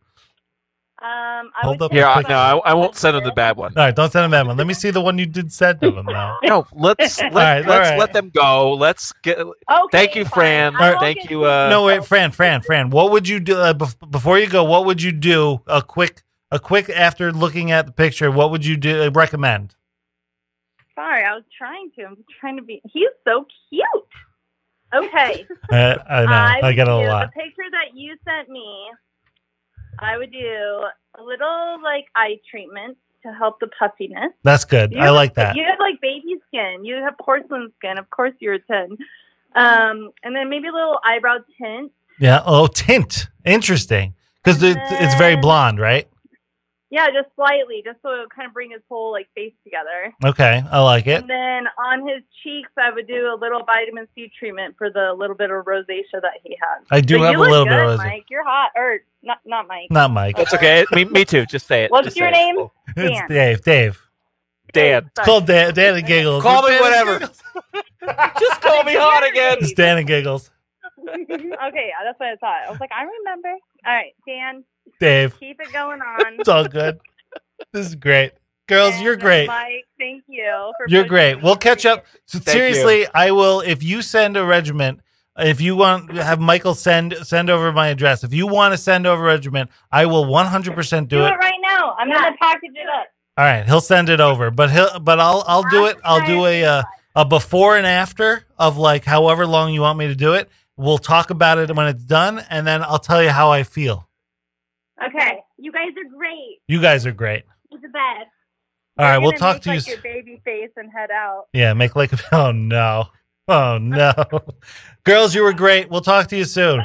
D: Um, I
B: Hold
D: would
B: up
D: take
E: Here, I,
B: the
E: no, I, I won't send them the bad one.
B: All right, don't send him that one. Let me see the one you did send to him now.
E: No, let's let,
B: right, all
E: let's
B: right.
E: let them go. Let's get.
D: Okay,
E: Thank you,
D: fine.
E: Fran.
D: I won't
E: Thank
D: get
E: you. Uh,
B: No, wait, Fran, Fran, Fran. What would you do uh, bef- before you go? What would you do? A quick, a quick after looking at the picture. What would you do? Uh, recommend?
D: Sorry, I was trying to. I'm just trying to be. He's so cute. Okay.
B: Uh, I know. I,
D: would
B: get a
D: do
B: lot.
D: The picture that you sent me, I would do a little like eye treatment to help the puffiness.
B: That's good.
D: You
B: I
D: have-
B: like that.
D: You have like baby skin. You have porcelain skin. Of course, you're a ten. Um, and then maybe a little eyebrow tint.
B: Yeah. Oh, tint. Interesting. Because
D: And
B: it's very
D: then-
B: blonde, right?
D: Yeah, just slightly, just so it would kind of bring his whole like face together.
B: Okay, I like it.
D: And then on his cheeks, I would do a little vitamin C treatment for the little bit of rosacea that he has.
B: I do
D: But
B: have
D: you
B: a
D: look
B: little
D: good,
B: bit of rosacea.
D: Mike. You're hot, or not? Not Mike.
B: Not Mike.
E: That's okay. me, me too. Just say it.
D: What's
E: Just
D: your
E: say it.
D: name?
B: It's
D: Dan.
B: Dave. Dave.
E: Dan.
B: It's called Dan, Dan and Giggles.
E: Call me
B: Dan and
E: whatever.
B: Giggles.
E: Just call me hot again.
B: It's Dan and Giggles.
D: Okay, that's what I thought. I was like, I remember. All right, Dan,
B: Dave.
D: keep it going on.
B: It's all good. This is great. Girls,
D: And
B: you're great.
D: Mike, thank you. For
B: You're
D: pushing
B: great.
D: me.
B: We'll catch up. So
E: Thank
B: seriously, I will. If you send a regiment, if you want to have Michael send send over my address, if you want to send over a regiment, I will one hundred percent do
D: Do
B: it.
D: it right now. I'm gonna package it up.
B: All right, he'll send it over, but he'll but I'll I'll do it. I'll do a uh, a before and after of like however long you want me to do it. We'll talk about it when it's done, and then I'll tell you how I feel.
C: Okay. You guys are great.
B: You guys are great.
C: You're the best.
B: All right,
D: You're
B: we'll
D: gonna
B: talk
D: make,
B: to you.
D: like,
B: s-
D: your baby face and head out.
B: Yeah, make like a. Oh no. Oh no. Girls, you were great. We'll talk to you soon.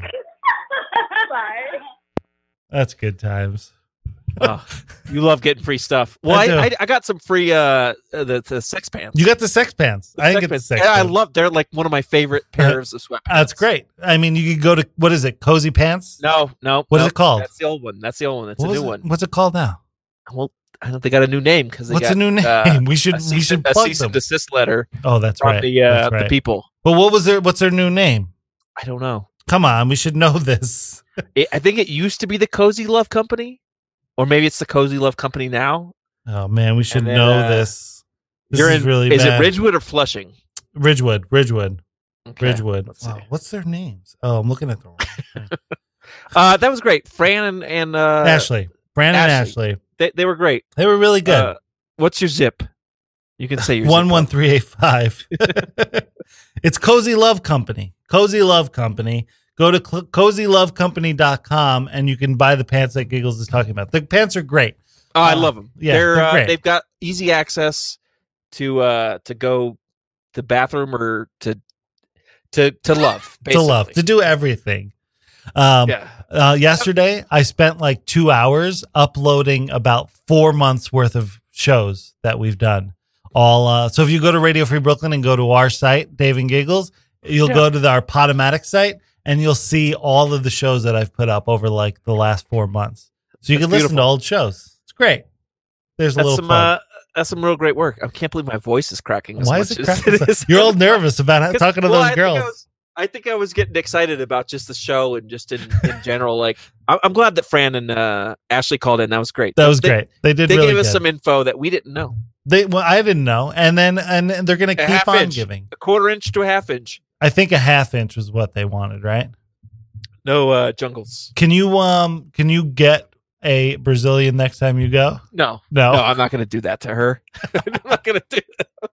D: Bye.
B: That's good times.
E: Oh, you love getting free stuff. Well,
B: I
E: I,
B: do.
E: I, I got some free uh the, the sex pants.
B: You got the sex pants.
E: The
B: I didn't
E: sex
B: get the
E: pants.
B: sex
E: Yeah, I
B: pants.
E: love. They're like one of my favorite pairs of sweatpants.
B: That's great. I mean, you could go to what is it? Cozy Pants.
E: No, no.
B: What is
E: no,
B: it called?
E: That's the old one. That's the old one. That's
B: What
E: a
B: was
E: new
B: it-
E: one.
B: What's it called now?
E: Well, I don't. They got a new name because
B: What's
E: got,
B: the new name?
E: uh,
B: we should
E: a
B: we
E: cease
B: should
E: and- a
B: plug
E: cease
B: them.
E: and desist letter
B: Oh, that's
E: from
B: right.
E: the uh,
B: That's right.
E: the people.
B: But what was their what's their new name?
E: I don't know.
B: Come on, we should know this.
E: It, I think it used to be the Cozy Love Company, or maybe it's the Cozy Love Company now.
B: Oh man, we should
E: And then,
B: know
E: uh,
B: this. This
E: You're
B: is
E: in.
B: really
E: is
B: bad.
E: it Ridgewood or Flushing?
B: Ridgewood, Ridgewood,
E: Okay,
B: Ridgewood.
E: let's see.
B: Wow, what's their names? Oh, I'm looking at the wrong thing.
E: Uh, that was great. Fran and, and uh,
B: Ashley, Brandon,
E: Ashley.
B: Ashley.
E: They they were great.
B: They were really good.
E: Uh, what's your zip? You can say your
B: One
E: zip
B: one
E: code.
B: three eight five. It's Cozy Love Company. Cozy Love Company. Go to cl- cozy love company dot com and you can buy the pants that Giggles is talking about. The pants are great.
E: Oh, I
B: Uh,
E: love them.
B: yeah,
E: they're,
B: they're
E: uh,
B: great.
E: they've got easy access to uh to go to the bathroom or to to to love
B: To love, to
E: basically.
B: do everything. Um,
E: Yeah.
B: uh, yesterday, I spent like two hours uploading about four months worth of shows that we've done. All uh, so if you go to Radio Free Brooklyn and go to our site, Dave and Giggles, you'll
E: Yeah.
B: go to the, our Podomatic site and you'll see all of the shows that I've put up over like the last four months. So you
E: That's
B: can listen to
E: beautiful.
B: old shows. It's great. There's a
E: That's
B: little
E: some
B: plug.
E: uh, that's some real great work. I can't believe my voice is cracking. As
B: Why
E: much
B: is it
E: as
B: cracking?
E: is.
B: You're all nervous about
E: 'Cause-
B: talking to
E: well,
B: those
E: I think I
B: girls.
E: was- I think I was getting excited about just the show and just in, in general. Like, I'm, I'm glad that Fran and uh, Ashley called in. That was great.
B: That was
E: they,
B: great. They did
E: They
B: really
E: gave us
B: good.
E: some info that we didn't know.
B: They well, I didn't know, and then and they're gonna
E: A
B: keep
E: half
B: on
E: inch.
B: giving.
E: A quarter inch to a half inch.
B: I think a half inch was what they wanted, right?
E: No uh, jungles.
B: Can you um can you get a Brazilian next time you go?
E: No.
B: No.
E: No, I'm not going to do that to her. I'm not going to do that.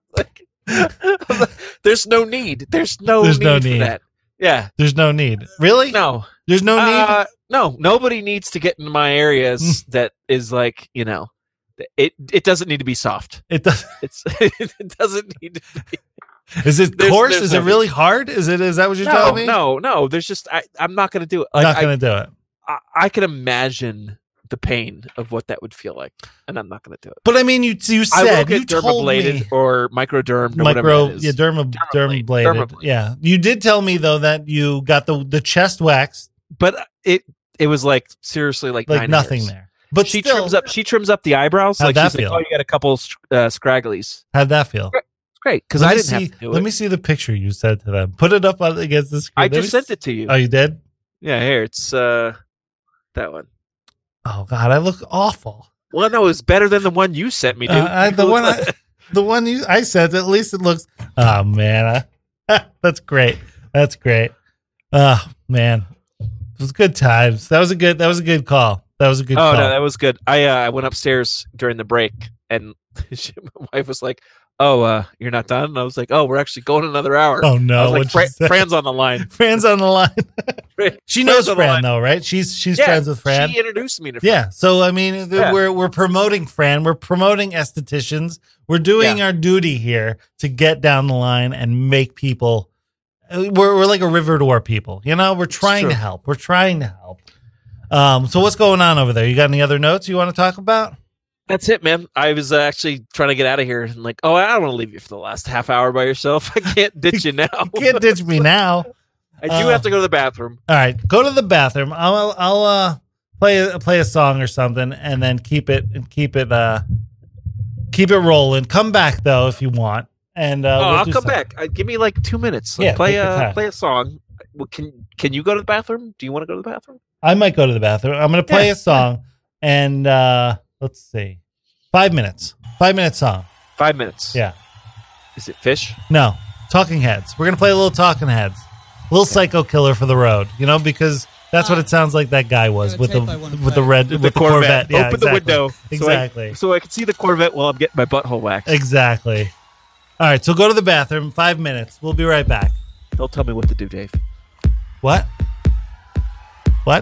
E: Like, there's no need. There's no
B: There's
E: need
B: no
E: for
B: need.
E: that. Yeah.
B: There's no need. Really?
E: No.
B: There's no need.
E: Uh, no. Nobody needs to get in my areas that is like, you know, it it doesn't need to be soft.
B: It does.
E: It's it doesn't need to be.
B: Is it
E: There's-
B: coarse?
E: there's
B: Is
E: no
B: it really hard? Is it? Is that what you're
E: No,
B: telling me?
E: no, no. There's just I, I'm not going to do it. Like,
B: not
E: I,
B: gonna do it.
E: I, I can imagine the pain of what that would feel like, and I'm not going to do it.
B: But I mean, you you
E: I will
B: said
E: get
B: you told
E: dermabladed
B: me
E: or microdermed or whatever
B: micro
E: that is.
B: yeah derma
E: Dermablade.
B: dermabladed.
E: Dermablade.
B: Yeah, you did tell me though that you got the the chest waxed,
E: But it it was like seriously like
B: like
E: nine
B: nothing
E: hairs.
B: there. But
E: she
B: still,
E: trims up. She trims up the eyebrows.
B: How'd
E: Like
B: that
E: she's
B: feel?
E: like, oh, you got a couple uh, scragglies.
B: How'd that feel?
E: It's great because
B: Let
E: I
B: me
E: didn't
B: see,
E: have to do
B: Let
E: it.
B: me see the picture you sent to them. Put it up on, against the screen.
E: I
B: Let me
E: just sent
B: s-
E: it to you.
B: Oh, you did?
E: Yeah, here it's uh that one.
B: Oh God, I look awful.
E: Well, no, it's better than the one you sent me, dude.
B: Uh, I, the one, I, the one you I sent. At least it looks. Oh man, I, that's great. That's great. Oh man, it was good times. That was a good. That was a good call. That was a good
E: oh
B: call.
E: no, that was good. I uh, I went upstairs during the break, and she, my wife was like, "Oh, uh, you're not done?" And I was like, "Oh, we're actually going another hour."
B: oh
E: I
B: no,
E: was like,
B: what'd
E: Fra-
B: you say?
E: Fran's on the line.
B: Fran's on the line.
E: Fran-
B: She
E: Fran's
B: knows
E: on the
B: Fran
E: line.
B: though, right? She's she's
E: Yeah,
B: friends with Fran.
E: She introduced me to Fran.
B: Yeah. So I mean, th-
E: Yeah.
B: we're we're promoting Fran. We're promoting estheticians. We're doing our duty here to get down the line and make people. We're we're like a river to our people. You know, we're trying
E: true.
B: to help. We're trying to help. Um. So what's going on over there? You got any other notes you want to talk about?
E: That's it, man. I was uh, actually trying to get out of here, and like, oh, I don't want to leave you for the last half hour by yourself. I can't ditch you now.
B: You can't ditch me now.
E: I do
B: Uh,
E: have to go to the bathroom.
B: All right, go to the bathroom. I'll I'll uh play a, play a song or something, and then keep it and keep it uh keep it rolling. Come back though if you want, and uh,
E: oh,
B: we'll
E: I'll
B: do
E: come
B: something.
E: back. Uh, give me like two minutes. Like,
B: Yeah,
E: play
B: take your
E: a
B: time.
E: play a song. Well, can can you go to the bathroom? Do you want to go to the bathroom?
B: I might go to the bathroom. I'm going to play
E: Yeah,
B: a song, and uh let's see, five minutes, five minute song.
E: Five minutes.
B: Yeah,
E: Is it Fish?
B: no, Talking Heads. We're going to play a little Talking Heads, a little Psycho Killer for the road. You know, because that's what it sounds like that guy was
F: Got a
B: with the
F: tape I wanna
B: with the
F: play.
B: red with, the Corvette. Yeah,
E: Open
B: exactly.
E: the window.
B: Exactly.
E: So I, so I can see the Corvette while I'm getting my butthole waxed.
B: Exactly. All right, so go to the bathroom. Five minutes. We'll be right back.
E: Don't tell me what to do, Dave.
B: What? What?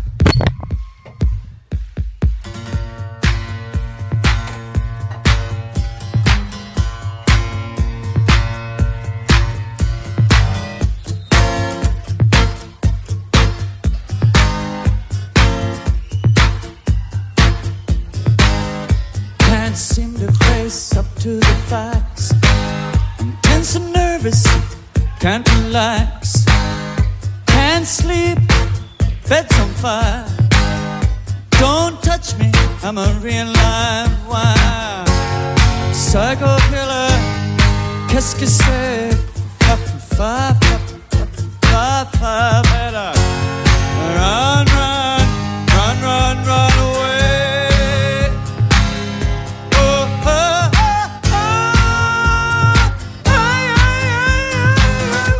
F: Can't seem to face up to the facts. I'm tense and nervous, can't relax. Can't sleep, bed's on fire. Don't touch me, I'm a real live wire. Psycho killer, qu'est-ce que c'est? Fa, fa, fa, fa, fa, fa, better. Run, run, run, run, run away. Oh, oh, oh, oh. Ay, ay, ay,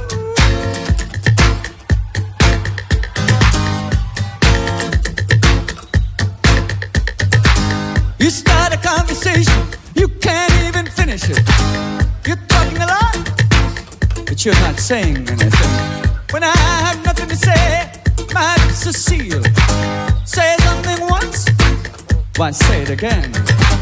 F: ay. You start a conversation, you can't even finish it. You're talking a lot, but you're not saying anything. When I have nothing to say, my lips are sealed. Say something once, why say it again?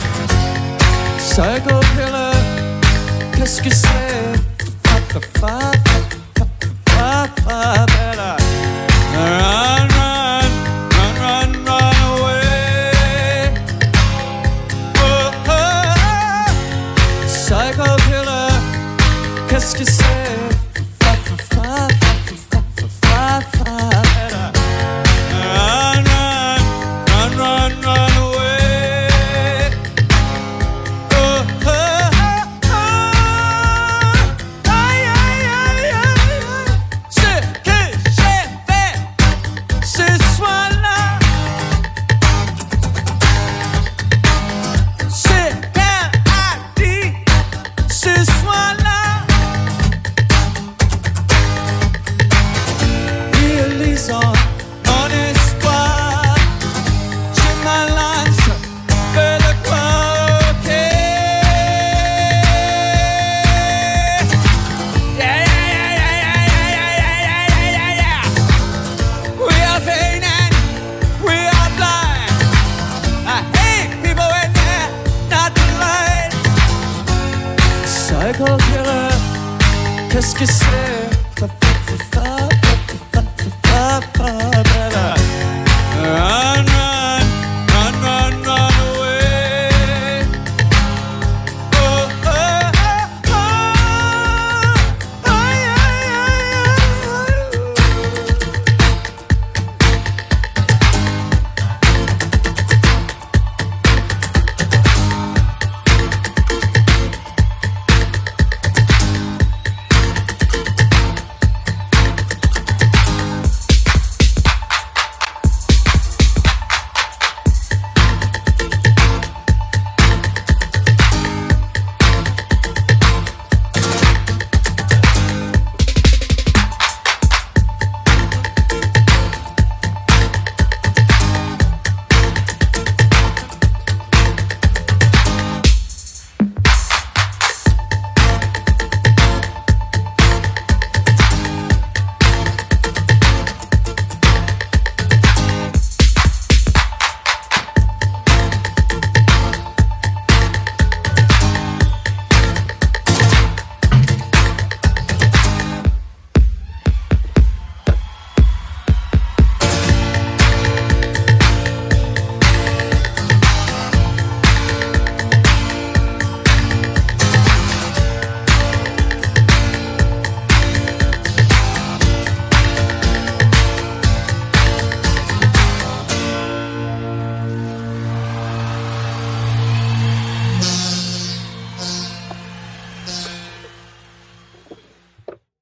F: Psycho killer, qu'est-ce que c'est? Fa, fa, fa, fa, fa, fa, better. Run, run, run, run, run away. Oh, oh, oh. Psycho killer, qu'est-ce que c'est? Fa, fa, fa, fa, fa, fa, fa, better. Run, run, run, run, run away. Oh, oh, oh, oh. Ay, ay, ay, ay, ay. Ce que j'ai fait ce soir-là, ce qu'elle a dit ce soir-là. Réalisons mon espoir, je m'élance vers le croquet. Yeah, yeah, yeah, yeah, yeah, yeah, yeah, yeah, yeah, yeah. We are vain and we are blind. I hate people when they're not polite. Psycho killer, qu'est-ce que c'est? Fa, fa, fa, fa, fa, fa, fa, fa, fa, better. Run, run,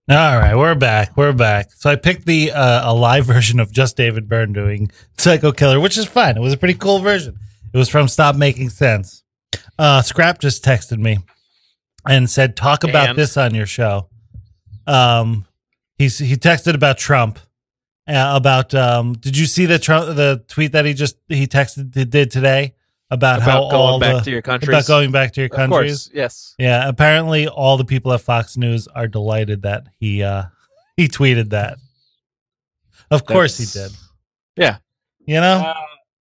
B: All right, we're back. We're back. So I picked the uh, a live version of just David Byrne doing Psycho Killer, which is fun. It was a pretty cool version. It was from Stop Making Sense. Uh, Scrap just texted me and said, "Talk about
E: And?
B: this on your show." Um, he's he texted about Trump. Uh, about um, did you see the Trump the tweet that he just he texted did today about,
E: About
B: how
E: going
B: all
E: back
B: the,
E: to your countries?
B: about going back to your
E: Of
B: countries?
E: course, yes.
B: Yeah, apparently all the people at Fox News are delighted that he uh, he tweeted that. Of course he
E: That's-
B: did.
E: Yeah.
B: You know,
E: Uh,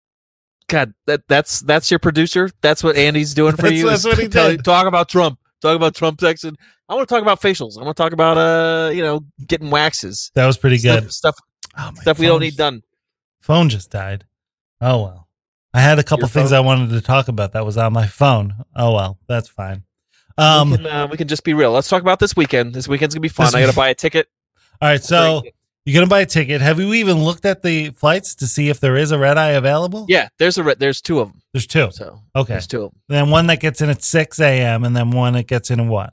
E: God, that that's that's your producer. That's what Andy's doing for
B: That's-
E: you.
B: that's
E: is
B: what he
E: tell-
B: did.
E: Talk about Trump. Talk about Trump texting. I want to talk about facials. I want to talk about uh, you know, getting waxes.
B: that was pretty good.
E: Stuff, stuff,
B: Oh, my
E: stuff we don't
B: phone
E: need
B: just-
E: done.
B: Phone just died. Oh well. I had a couple
E: Your
B: things
E: phone?
B: I wanted to talk about that was on my phone. Oh well, that's fine. Um,
E: we, can, uh, we can just be real. Let's talk about this weekend. This weekend's gonna be fun.
B: This
E: I gotta
B: week-
E: buy a ticket.
B: all right, so
E: Great.
B: you're gonna buy a ticket. Have you even looked at the flights to see if there is a red eye available?
E: Yeah, there's a re- there's two of them.
B: There's two.
E: So
B: Okay.
E: there's two of them.
B: Then one that gets in at six a.m. and then one that gets in at what?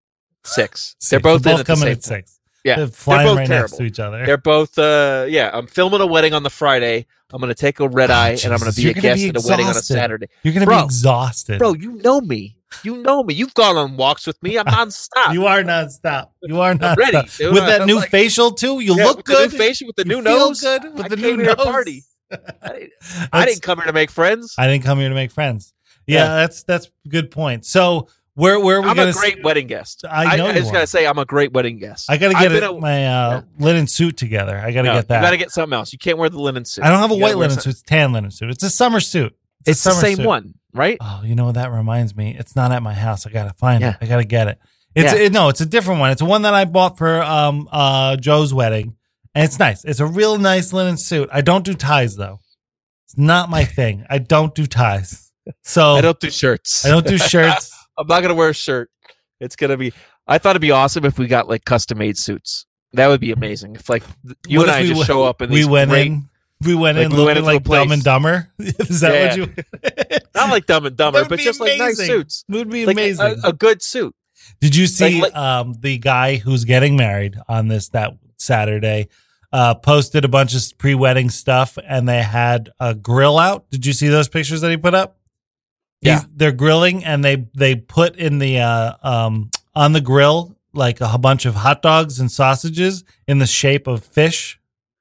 E: Six.
B: Six.
E: They're both,
B: They're
E: in
B: both
E: at the
B: coming
E: same
B: at
E: time.
B: six.
E: Yeah,
B: They're flying
E: both
B: right
E: terrible.
B: next to each other.
E: They're both. Uh, yeah, I'm filming a wedding on the Friday. I'm gonna take a red
B: Oh,
E: eye, and I'm gonna
B: Jesus,
E: be
B: you're
E: a
B: gonna
E: guest
B: be
E: at a wedding on a
B: exhausted.
E: Saturday.
B: You're gonna
E: Bro.
B: be exhausted,
E: Bro, you know me. You know me. You've gone on walks with me. I'm nonstop.
B: You are nonstop. You are
E: I'm
B: nonstop.
E: ready, dude.
B: With that
E: I'm
B: new
E: like-
B: facial too. You
E: Yeah,
B: look
E: with
B: good.
E: The new facial with the
B: You
E: new
B: feel
E: nose.
B: good with
E: I
B: the
E: came
B: new
E: here to
B: nose.
E: party. I didn't, I
B: That's-
E: didn't come here to make friends.
B: I didn't come here to make friends. Yeah,
E: Yeah.
B: that's that's a good point. So where where are we
E: I'm
B: gonna?
E: a great wedding guest.
B: I know
E: I,
B: you
E: just
B: are.
E: gotta say, I'm a great wedding guest.
B: I gotta
E: I've
B: get
E: been
B: it,
E: a-
B: my uh, linen suit together. I gotta
E: No,
B: get that.
E: You gotta get something else. You can't wear the linen suit.
B: I don't have a
E: You gotta
B: white
E: wear
B: linen
E: some-
B: suit. It's tan linen suit. It's a summer suit. a
E: It's the
B: summer
E: same
B: suit.
E: one, right?
B: Oh, you know what that reminds me? It's not at my house. I gotta find
E: Yeah.
B: it. I gotta get it. It's
E: Yeah.
B: it, no, it's a different one. It's one that I bought for um uh Joe's wedding, and it's nice. It's a real nice linen suit. I don't do ties though. It's not my thing. I don't do ties. So
E: I don't do shirts.
B: I don't do shirts.
E: I'm not gonna wear a shirt. It's gonna be. I thought it'd be awesome if we got like custom made suits. That would be amazing. If like th- you
B: What
E: and
B: if
E: I
B: we
E: just
B: went-
E: show up in
B: we
E: these
B: went
E: great,
B: in. We went
E: like,
B: in
E: we
B: looking
E: went into a
B: like Dumb
E: place.
B: and Dumber. Is that
E: Yeah.
B: what you?
E: not like Dumb and Dumber,
B: That'd
E: but
B: be
E: just like nice
B: amazing.
E: suits.
B: Would be
E: Like a,
B: amazing.
E: a good suit.
B: Did you see
E: like-
B: um, the guy who's getting married on this that Saturday uh, posted a bunch of pre-wedding stuff, and they had a grill out? Did you see those pictures that he put up?
E: Yeah.
B: He's- they're grilling, and they they put in the uh, um, on the grill like a bunch of hot dogs and sausages in the shape of fish.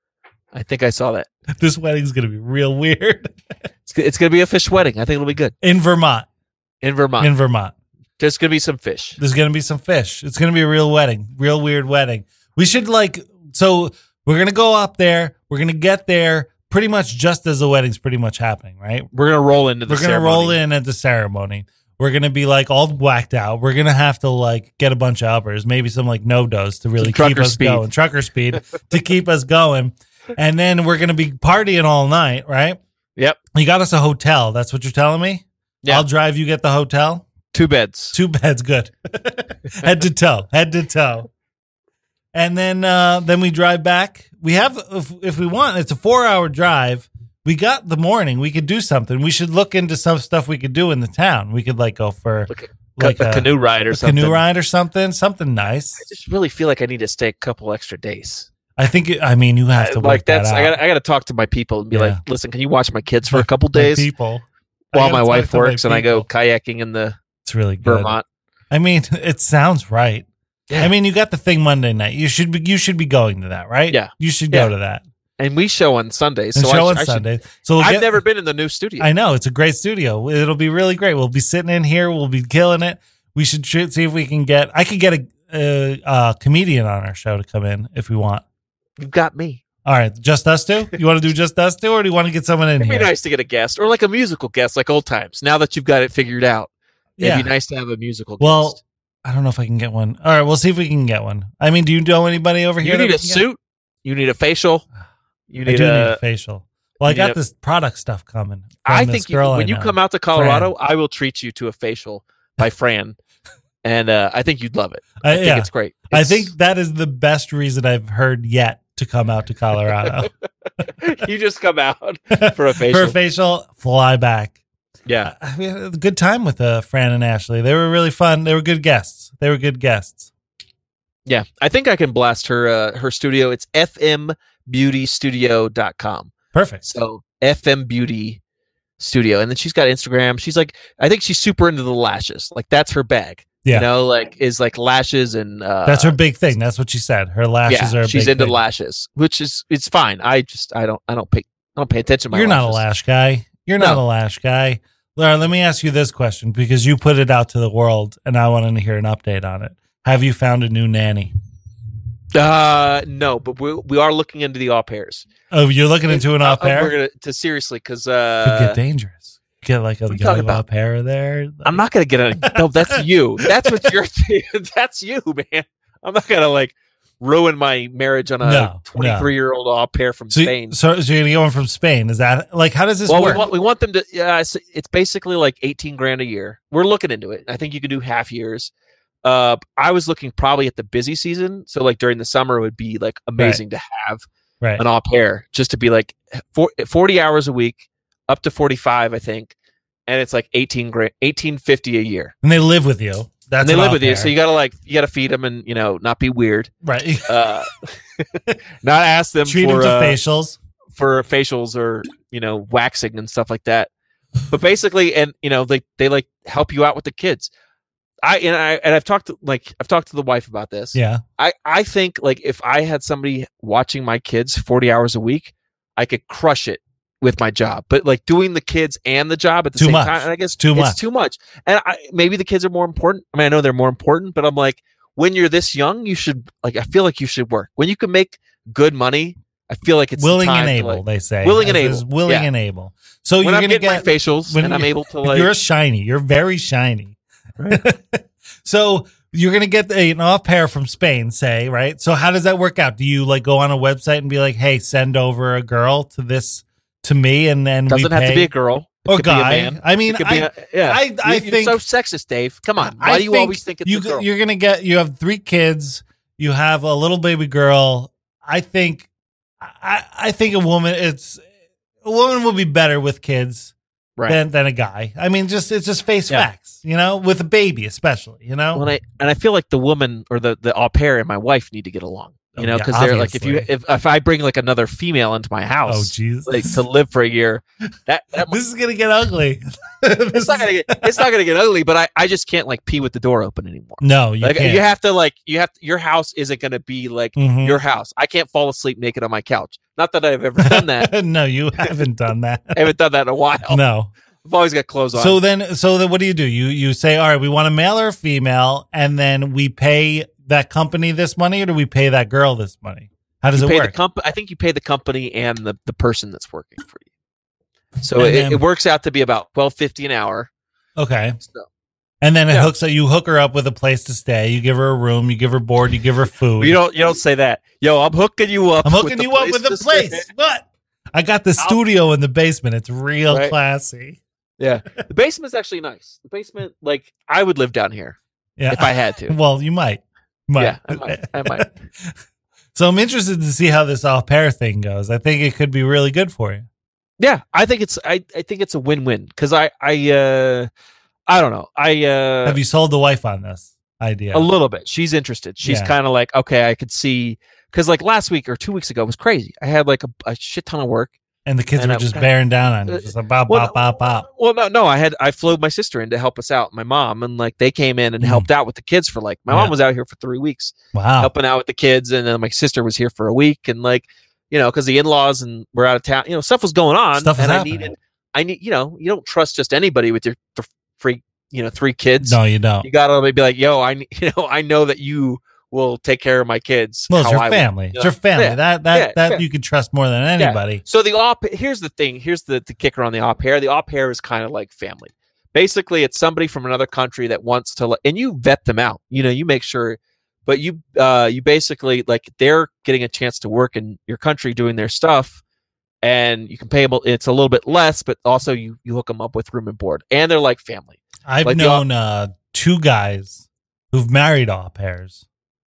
E: I think I saw that.
B: This wedding's gonna be real weird
E: It's, g- it's gonna be a fish wedding. I think it'll be good
B: in Vermont.
E: in Vermont.
B: In Vermont.
E: There's gonna be some fish.
B: There's gonna be some fish. It's gonna be a real wedding, real weird wedding. We should like so we're gonna go up there. We're gonna get there pretty much just as the wedding's pretty much happening, right?
E: We're gonna roll into the.
B: We're gonna
E: ceremony.
B: roll in at the ceremony. We're gonna be like all whacked out. We're gonna have to like get a bunch of uppers, maybe some like no dos to really
E: Some
B: keep
E: trucker
B: us
E: speed.
B: going, trucker speed to keep us going. And then we're gonna be partying all night, right?
E: Yep.
B: You got us a hotel. That's what you're telling me.
E: Yeah.
B: I'll drive. You get the hotel.
E: Two beds.
B: Two beds, good. Head to toe, head to toe. And then uh, then we drive back. We have, if, if we want, it's a four hour drive. We got the morning. We could do something. We should look into some stuff we could do in the town. We could like go for
E: Like
B: like
E: a,
B: a,
E: canoe ride or
B: a
E: something.
B: canoe ride or something, something nice.
E: I just really feel like I need to stay a couple extra days.
B: I think. It, I mean, you have to
E: like
B: work that
E: that's
B: out.
E: I got I got to talk to my people and be
B: Yeah.
E: like, listen, can you watch my kids for a couple
B: My
E: days
B: people. I
E: while
B: gotta
E: my
B: talk
E: wife
B: to my
E: works and I go
B: people.
E: kayaking in the
B: It's really good.
E: Vermont?
B: I mean, it sounds right.
E: Yeah.
B: I mean, you got the thing Monday night. You should be. You should be going to that, right?
E: Yeah.
B: You should
E: Yeah.
B: go to that.
E: And we show on Sundays.
B: And
E: so
B: show
E: I,
B: on
E: sh- I should-
B: Sunday. So we'll
E: I've
B: get-
E: never been in the new studio.
B: I know it's a great studio. It'll be really great. We'll be sitting in here. We'll be killing it. We should tr- see if we can get. I could get a, a, a comedian on our show to come in if we want.
E: You've got me.
B: All right, just us two. You want to do just us two, or do you want to get someone in
E: It'd
B: here?
E: be nice to get a guest or like a musical guest, like old times. Now that you've got it figured out,
B: Yeah.
E: it'd be nice to have a musical
B: Well,
E: guest.
B: I don't know if I can get one. All right, we'll see if we can get one. I mean, do you know anybody over here?
E: You
B: that
E: need
B: we
E: a
B: can get?
E: suit. You need a facial. You
B: I
E: need
B: do need
E: a.
B: a facial. Well, I
E: you
B: got
E: need a-
B: this product stuff coming. from
E: I
B: this
E: think you,
B: girl I
E: when you
B: know.
E: come out to Colorado, I will treat you to a facial by Fran, and uh, I think you'd love it. I,
B: I,
E: think
B: yeah,
E: it's great.
B: I
E: It's-
B: think that is the best reason I've heard yet to come out to Colorado.
E: you just come out for a facial.
B: For a facial, fly back.
E: Yeah,
B: I- we had a good time with uh, Fran and Ashley. They were really fun. They were good guests. They were good guests.
E: Yeah, I think I can blast her uh, her studio. It's f m beauty studio dot com.
B: Perfect.
E: So F M Beauty Studio, and then she's got Instagram. She's like, I think she's super into the lashes. Like that's her bag.
B: Yeah.
E: You know, like is like lashes and uh,
B: that's her big thing. That's what she said. Her lashes
E: yeah,
B: are. A
E: she's
B: big
E: into
B: thing.
E: lashes, which is it's fine. I just I don't I don't pay I don't pay attention to my
B: You're
E: lashes.
B: not a lash guy. You're not
E: No.
B: a lash guy. Laura, let me ask you this question because you put it out to the world, and I wanted to hear an update on it. Have you found a new nanny?
E: Uh, no, but we we are looking into the au pairs.
B: Oh, you're looking into an
E: Uh,
B: au pair?
E: We're gonna to seriously because
B: Could
E: uh,
B: get dangerous. Get like a
E: what are you talking
B: young au
E: about?
B: pair there.
E: I'm not gonna get a no. That's you. That's what you're. That's you, man. I'm not gonna like ruin my marriage on a
B: No,
E: twenty-three year old au pair from
B: So,
E: Spain.
B: so, so you're gonna get one from Spain? Is that like how does this
E: Well, we
B: work?
E: want we want them to. Yeah, it's, it's basically like eighteen grand a year. We're looking into it. I think you could do half years. Uh, I was looking probably at the busy season, so like during the summer it would be like amazing to have
B: right.
E: an au pair, just to be like for, forty hours a week, up to forty-five, I think, and it's like eighteen grand, eighteen fifty a year.
B: And they live with you. That's
E: And they
B: an
E: live
B: au
E: with you,
B: pair.
E: so you gotta like you gotta feed them and you know not be weird.
B: right.
E: Uh, not ask them
B: Treat
E: for
B: them to
E: uh,
B: facials.
E: for facials or you know waxing and stuff like that. But basically, and you know they they like help you out with the kids. I and I and I've talked to like I've talked to the wife about this.
B: Yeah.
E: I I think like if I had somebody watching my kids forty hours a week, I could crush it with my job. But like doing the kids and the job at the
B: Too
E: same
B: much.
E: time, I guess
B: It's too
E: it's
B: much.
E: too much. And I, maybe the kids are more important. I mean, I know they're more important, but I'm like, when you're this young, you should like. I feel like you should work when you can make good money. I feel like it's the
B: Willing
E: time
B: and
E: to,
B: able,
E: like-
B: they say.
E: Willing and
B: As
E: able.
B: is Willing
E: Yeah.
B: and able. So
E: when
B: you're
E: I'm
B: gonna
E: getting
B: get
E: my facials
B: when
E: and I'm
B: you-
E: able to like.
B: You're shiny. You're very shiny. So you're gonna get a, an au pair from Spain, say, right? So how does that work out? Do you like go on a website and be like, "Hey, send over a girl to this to me," and then
E: doesn't
B: we
E: have
B: pay?
E: to be a girl It
B: or
E: could
B: guy.
E: Be a man.
B: I mean,
E: It could be
B: I,
E: a- yeah.
B: I, I
E: You-
B: think
E: you're so sexist, Dave. Come on. Why
B: I
E: do you
B: think
E: always think it's
B: you,
E: a girl?
B: You're gonna get. You have three kids. You have a little baby girl. I think. I, I think a woman. It's a woman will be better with kids
E: Right.
B: than than a guy. I mean, just it's just face
E: Yeah.
B: facts. You know, with a baby especially. You know.
E: Well, and I and I feel like the woman or the the au pair and my wife need to get along. You
B: Oh,
E: know,
B: yeah,
E: because they're like if you
B: obviously.
E: if if I bring like another female into my
B: oh
E: house
B: Jesus.
E: like to live for a year, that, that
B: This is gonna get ugly.
E: it's not gonna get it's not gonna get ugly. But I I just can't like pee with the door open anymore.
B: No, you
E: like
B: can't.
E: you have to like you have your house isn't gonna be like
B: Mhm.
E: your house. I can't fall asleep naked on my couch. Not that I've ever done that.
B: no, you haven't done that.
E: I haven't done that in a while.
B: No.
E: I've always got clothes on.
B: So then, so then, what do you do? You you say, all right, we want a male or a female, and then we pay that company this money, or do we pay that girl this money? How does
E: you
B: it
E: pay
B: work?
E: the comp- I think you pay the company and the, the person that's working for you. So
B: And
E: it,
B: then-
E: it works out to be about twelve fifty an hour.
B: okay,
E: So,
B: and then it
E: Yeah.
B: hooks. You hook her up with a place to stay. You give her a room. You give her board. You give her food.
E: you don't you don't say that. Yo, I'm hooking you up.
B: I'm
E: with
B: hooking
E: the
B: you up with
E: to
B: the
E: stay.
B: place. What? I got the
E: I'll-
B: studio in the basement. It's real
E: Right.
B: classy.
E: Yeah, the basement's actually nice. The basement, like I would live down here
B: Yeah.
E: if I had to.
B: well, you might. might.
E: Yeah, I might. I might.
B: So I'm interested to see how this au pair thing goes. I think it could be really good for you.
E: Yeah, I think it's I, I think it's a win win because I I uh I don't know I uh
B: Have you sold the wife on this idea?
E: a little bit. She's interested. She's
B: Yeah.
E: kind of like okay, I could see because like last week or two weeks ago was crazy. I had like a, a shit ton of work.
B: And the kids
E: And
B: were
E: I-
B: just bearing down on you, just like bop,
E: Well,
B: bop, bop, bop.
E: Well, no, no, I had I flew my sister in to help us out, my mom, and like they came in and
B: Mm.
E: helped out with the kids for like my
B: Yeah.
E: mom was out here for three weeks
B: Wow.
E: helping out with the kids, and then my sister was here for a week, and like you know because the in laws and we're out of town, you know stuff was going on,
B: Stuff was
E: and I
B: happening.
E: needed I need you know you don't trust just anybody with your th- free you know three kids.
B: No, you don't.
E: You gotta be like yo, I ne- you know I know that you will take care of my kids.
B: Well, it's
E: how
B: your
E: I would,
B: family.
E: you
B: It's
E: know?
B: your family.
E: Yeah.
B: That that
E: Yeah,
B: that
E: yeah.
B: you can trust more than anybody.
E: So the au pair, here's the thing. Here's the, the kicker on the au pair. The au pair is kind of like family. Basically, it's somebody from another country that wants to, and you vet them out. You know, you make sure, but you uh, you basically like they're getting a chance to work in your country doing their stuff, and you can pay them. It's a little bit less, but also you you hook them up with room and board, and they're like family.
B: I've
E: Like the au-
B: known uh, two guys who've married au pairs.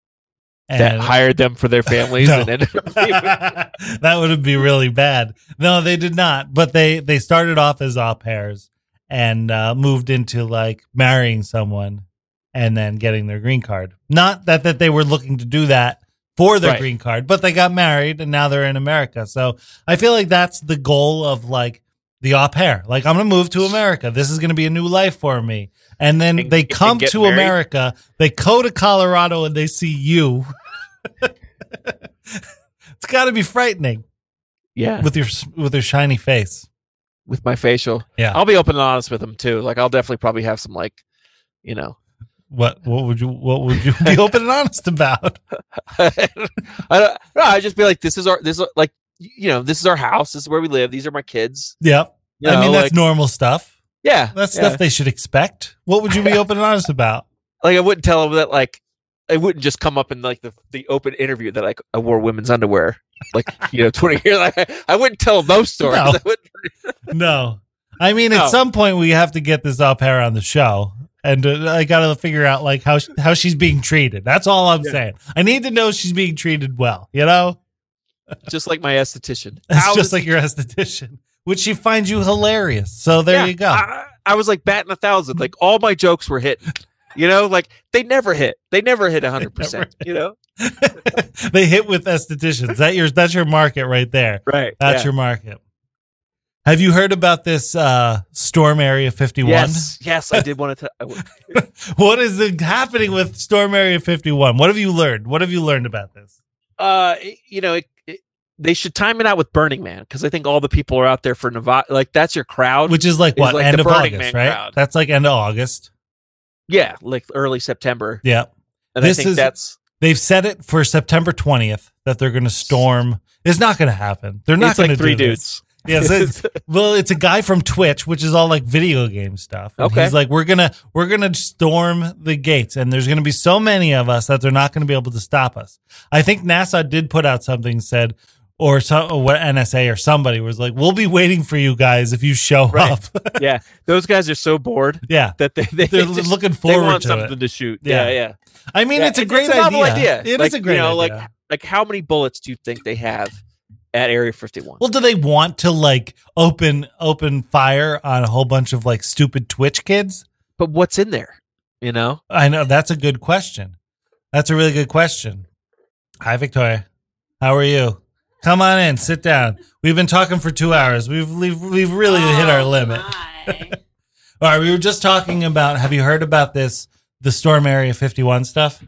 E: That
B: And-
E: hired them for their families,
B: No.
E: and ended up leaving.
B: that would be really bad. No, they did not. But they they started off as au pairs and uh, moved into like marrying someone and then getting their green card. Not that, that they were looking to do that for their
E: Right.
B: green card, but they got married and now they're in America. So I feel like that's the goal of like the au pair. Like, I'm going to move to America. This is going to be a new life for me. And then
E: And-
B: they
E: and
B: come
E: get
B: to
E: married.
B: America, they go to Colorado and they see you. It's got to be frightening
E: Yeah.
B: with your with your shiny face.
E: With my facial.
B: Yeah.
E: I'll be open and honest with them too. Like I'll definitely probably have some like, you know,
B: What what would you what would you be open and honest about?
E: I don't, no, I just be like, this is our, this is like, you know, this is our house. This is where we live. These are my kids.
B: Yep.
E: You
B: I mean,
E: know,
B: that's
E: like-
B: normal stuff.
E: Yeah.
B: That's
E: yeah.
B: stuff they should expect. What would you be open and honest about?
E: Like I wouldn't tell them that like, I wouldn't just come up in like the, the open interview that like I wore women's underwear, like, you know, twenty years. Like, I wouldn't tell them those stories.
B: No.
E: I wouldn't-
B: No. I mean,
E: No.
B: at some point we have to get this au pair on the show. And uh, I got to figure out like how how she's being treated. That's all I'm
E: Yeah.
B: saying. I need to know she's being treated well, you know?
E: just like my esthetician.
B: It's
E: How
B: just
E: is-
B: like your esthetician, which she finds you hilarious. So there
E: Yeah,
B: you go.
E: I, I was like batting a thousand. Like all my jokes were hitting. You know, like they never hit. They never hit a hundred percent. You know,
B: They hit with estheticians. That your that's your market right there.
E: right?
B: That's
E: yeah.
B: your market. Have you heard about this uh, Storm Area fifty-one?
E: Yes, yes, I did want to. T-
B: What is the, happening with Storm Area fifty-one? What have you learned? What have you learned about this?
E: uh, you know, it, it, they should time it out with Burning Man because I think all the people are out there for Nevada. Like that's your crowd.
B: Which is like
E: Is
B: what,
E: like
B: end
E: the
B: of
E: Burning
B: August,
E: Man
B: right?
E: crowd.
B: That's like end of August.
E: yeah, like early September.
B: Yeah.
E: And
B: This
E: I think
B: is-
E: that's
B: They've set it for September twentieth that they're going to storm. It's not going to happen. They're not
E: it's
B: going to
E: like three
B: do
E: dudes.
B: This. Yes, it's, well, it's a guy from Twitch, which is all like video game stuff. And
E: Okay.
B: he's like, we're gonna we're gonna storm the gates, and there's gonna be so many of us that they're not going to be able to stop us. I think NASA did put out something said, or some or what N S A or somebody was like, we'll be waiting for you guys if you show
E: Right.
B: up.
E: Yeah, those guys are so bored
B: Yeah,
E: that they, they
B: they're
E: just-
B: looking
E: they
B: forward
E: want
B: to
E: something
B: it.
E: to shoot.
B: Yeah.
E: Yeah, yeah.
B: I mean,
E: Yeah,
B: it's a
E: it-
B: great
E: a novel
B: idea.
E: idea.
B: It
E: like,
B: is a great
E: you know,
B: idea.
E: Like, like how many bullets do you think they have at Area fifty-one?
B: Well, do they want to like open open fire on a whole bunch of like stupid Twitch kids?
E: But what's in there? You know?
B: I know that's a good question. That's a really good question. Hi, Victoria. How are you? Come on in, sit down. We've been talking for two hours. We've we've, we've really hit our limit. All right, we were just talking about. Have you heard about this? The Storm Area fifty-one stuff.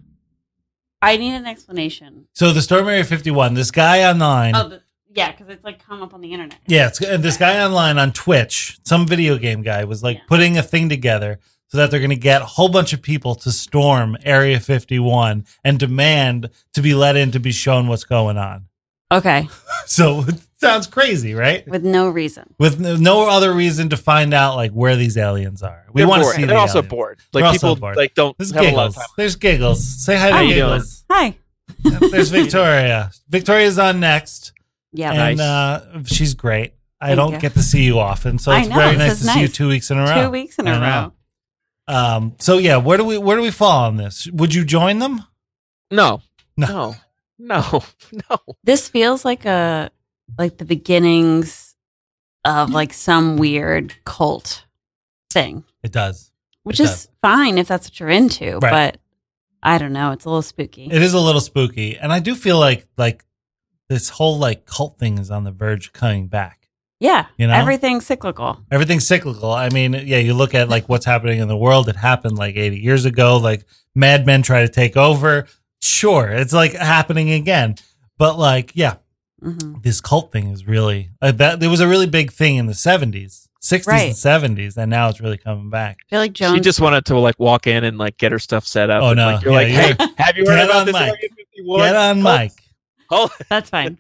G: I need an explanation.
B: So the Storm Area fifty-one. This guy online.
G: Oh, the, yeah, because it's like come up on the internet.
B: Yeah, it's, and this guy online on Twitch, some video game guy, was like
G: Yeah.
B: putting a thing together so that they're going to get a whole bunch of people to storm Area fifty-one and demand to be let in to be shown what's going on.
G: Okay,
B: So it sounds crazy, right?
G: with no reason.
B: With no- no other reason to find out like where these aliens are. We
E: They're
B: want to
E: bored.
B: see.
E: They're
B: the
E: also
B: aliens.
E: bored.
B: They're
E: Like
B: also
E: people
B: bored.
E: like don't
B: There's
E: have a lot of
B: giggles.
E: time.
B: There's giggles. Say hi
E: How
B: to
E: you doing?
B: giggles.
G: Hi.
B: There's Victoria. Victoria's on next,
G: Yeah.
B: and
E: Nice.
B: uh, she's great. I
G: Thank
B: don't
G: you.
B: get to see you often, so
G: I
B: it's
G: know,
B: very
G: this
B: nice
G: is
B: to see you
G: nice.
B: two weeks in a row.
G: Two weeks in a
B: I
G: row.
B: know. Um. So yeah, where do we where do we fall on this? Would you join them?
E: No,
B: No.
E: no, no, no.
G: This feels like a like the beginnings of like some weird cult thing,
B: It does.
G: which
B: It
G: is
B: does.
G: fine if that's what you're into.
B: Right.
G: But I don't know. It's a little spooky.
B: It is a little spooky, and I do feel like like this whole like cult thing is on the verge of coming back.
G: yeah.
B: You know?
G: Everything's cyclical.
B: Everything's cyclical. I mean, yeah, you look at like what's happening in the world. It happened like eighty years ago. Like Mad Men try to take over. Sure, it's like happening again. But like, yeah,
G: hmm
B: this cult thing is really uh, that. There was a really big thing in the seventies, sixties,
G: Right.
B: and seventies, and now it's really coming back.
G: I feel like Jones.
E: She just wanted to like walk in and like get her stuff set up.
B: Oh,
E: and,
B: no.
E: Like, you're
B: Yeah,
E: like, hey,
B: yeah.
E: have you heard
B: Get
E: about
B: on
E: this?
B: mic.
E: Area fifty-one?
B: Get on
E: Oh,
B: mic.
E: Oh,
G: That's fine.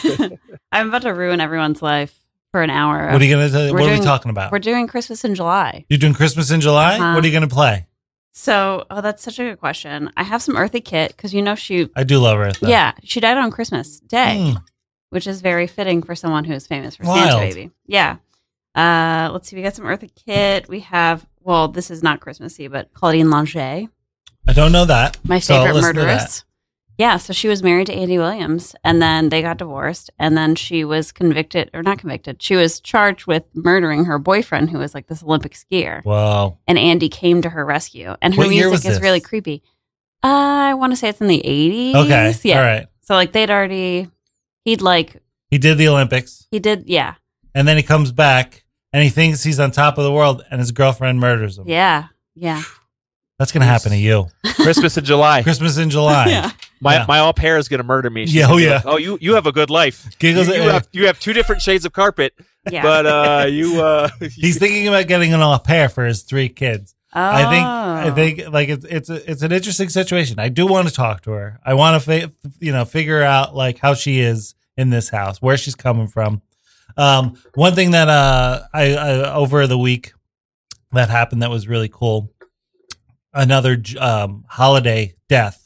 G: I'm about to ruin everyone's life for an hour.
B: What are you gonna? Tell,
G: We're
B: what are we
G: doing-
B: talking about?
G: We're doing Christmas in July.
B: You're doing Christmas in July.
G: Uh-huh.
B: What are you gonna play?
G: So, oh, that's such a good question. I have some Eartha Kitt because you know she,
B: I do love Eartha.
G: yeah, she died on Christmas Day,
B: Mm.
G: which is very fitting for someone who is famous for
B: Wild.
G: Santa Baby. Yeah. Uh, let's see. We got some Eartha Kitt. We have, well, this is not Christmassy, but Claudine Lange,
B: I don't know that.
G: my
B: So I'll
G: favorite
B: listen to that.
G: murderess. Yeah, so she was married to Andy Williams, and then they got divorced, and then she was convicted, or not convicted, she was charged with murdering her boyfriend, who was like this Olympic skier.
B: Wow.
G: And Andy came to her rescue, and her
B: What year
G: music
B: was
G: is really
B: this?
G: creepy. Uh, I want to say it's in the eighties.
B: Okay.
G: Yeah.
B: All right.
G: So like they'd already, he'd like,
B: He did the Olympics,
G: he did, yeah,
B: and then he comes back, and he thinks he's on top of the world, and his girlfriend murders him.
G: yeah, yeah.
B: That's going to happen to you.
E: Christmas in July.
B: Christmas in July.
G: Yeah.
E: My
B: Yeah.
E: my au pair is gonna murder me. She's
B: Yeah,
E: gonna
B: oh,
E: be
B: yeah.
E: like, oh, you you have a good life.
B: Giggles
E: you, you
B: at-
E: have you have two different shades of carpet,
G: Yeah.
E: but uh, you uh,
B: He's thinking about getting an au pair for his three kids.
G: Oh.
B: I think I think like it's it's a, it's an interesting situation. I do want to talk to her. I want to fi- you know figure out like how she is in this house, where she's coming from. Um, one thing that uh I, I over the week that happened that was really cool. Another um holiday death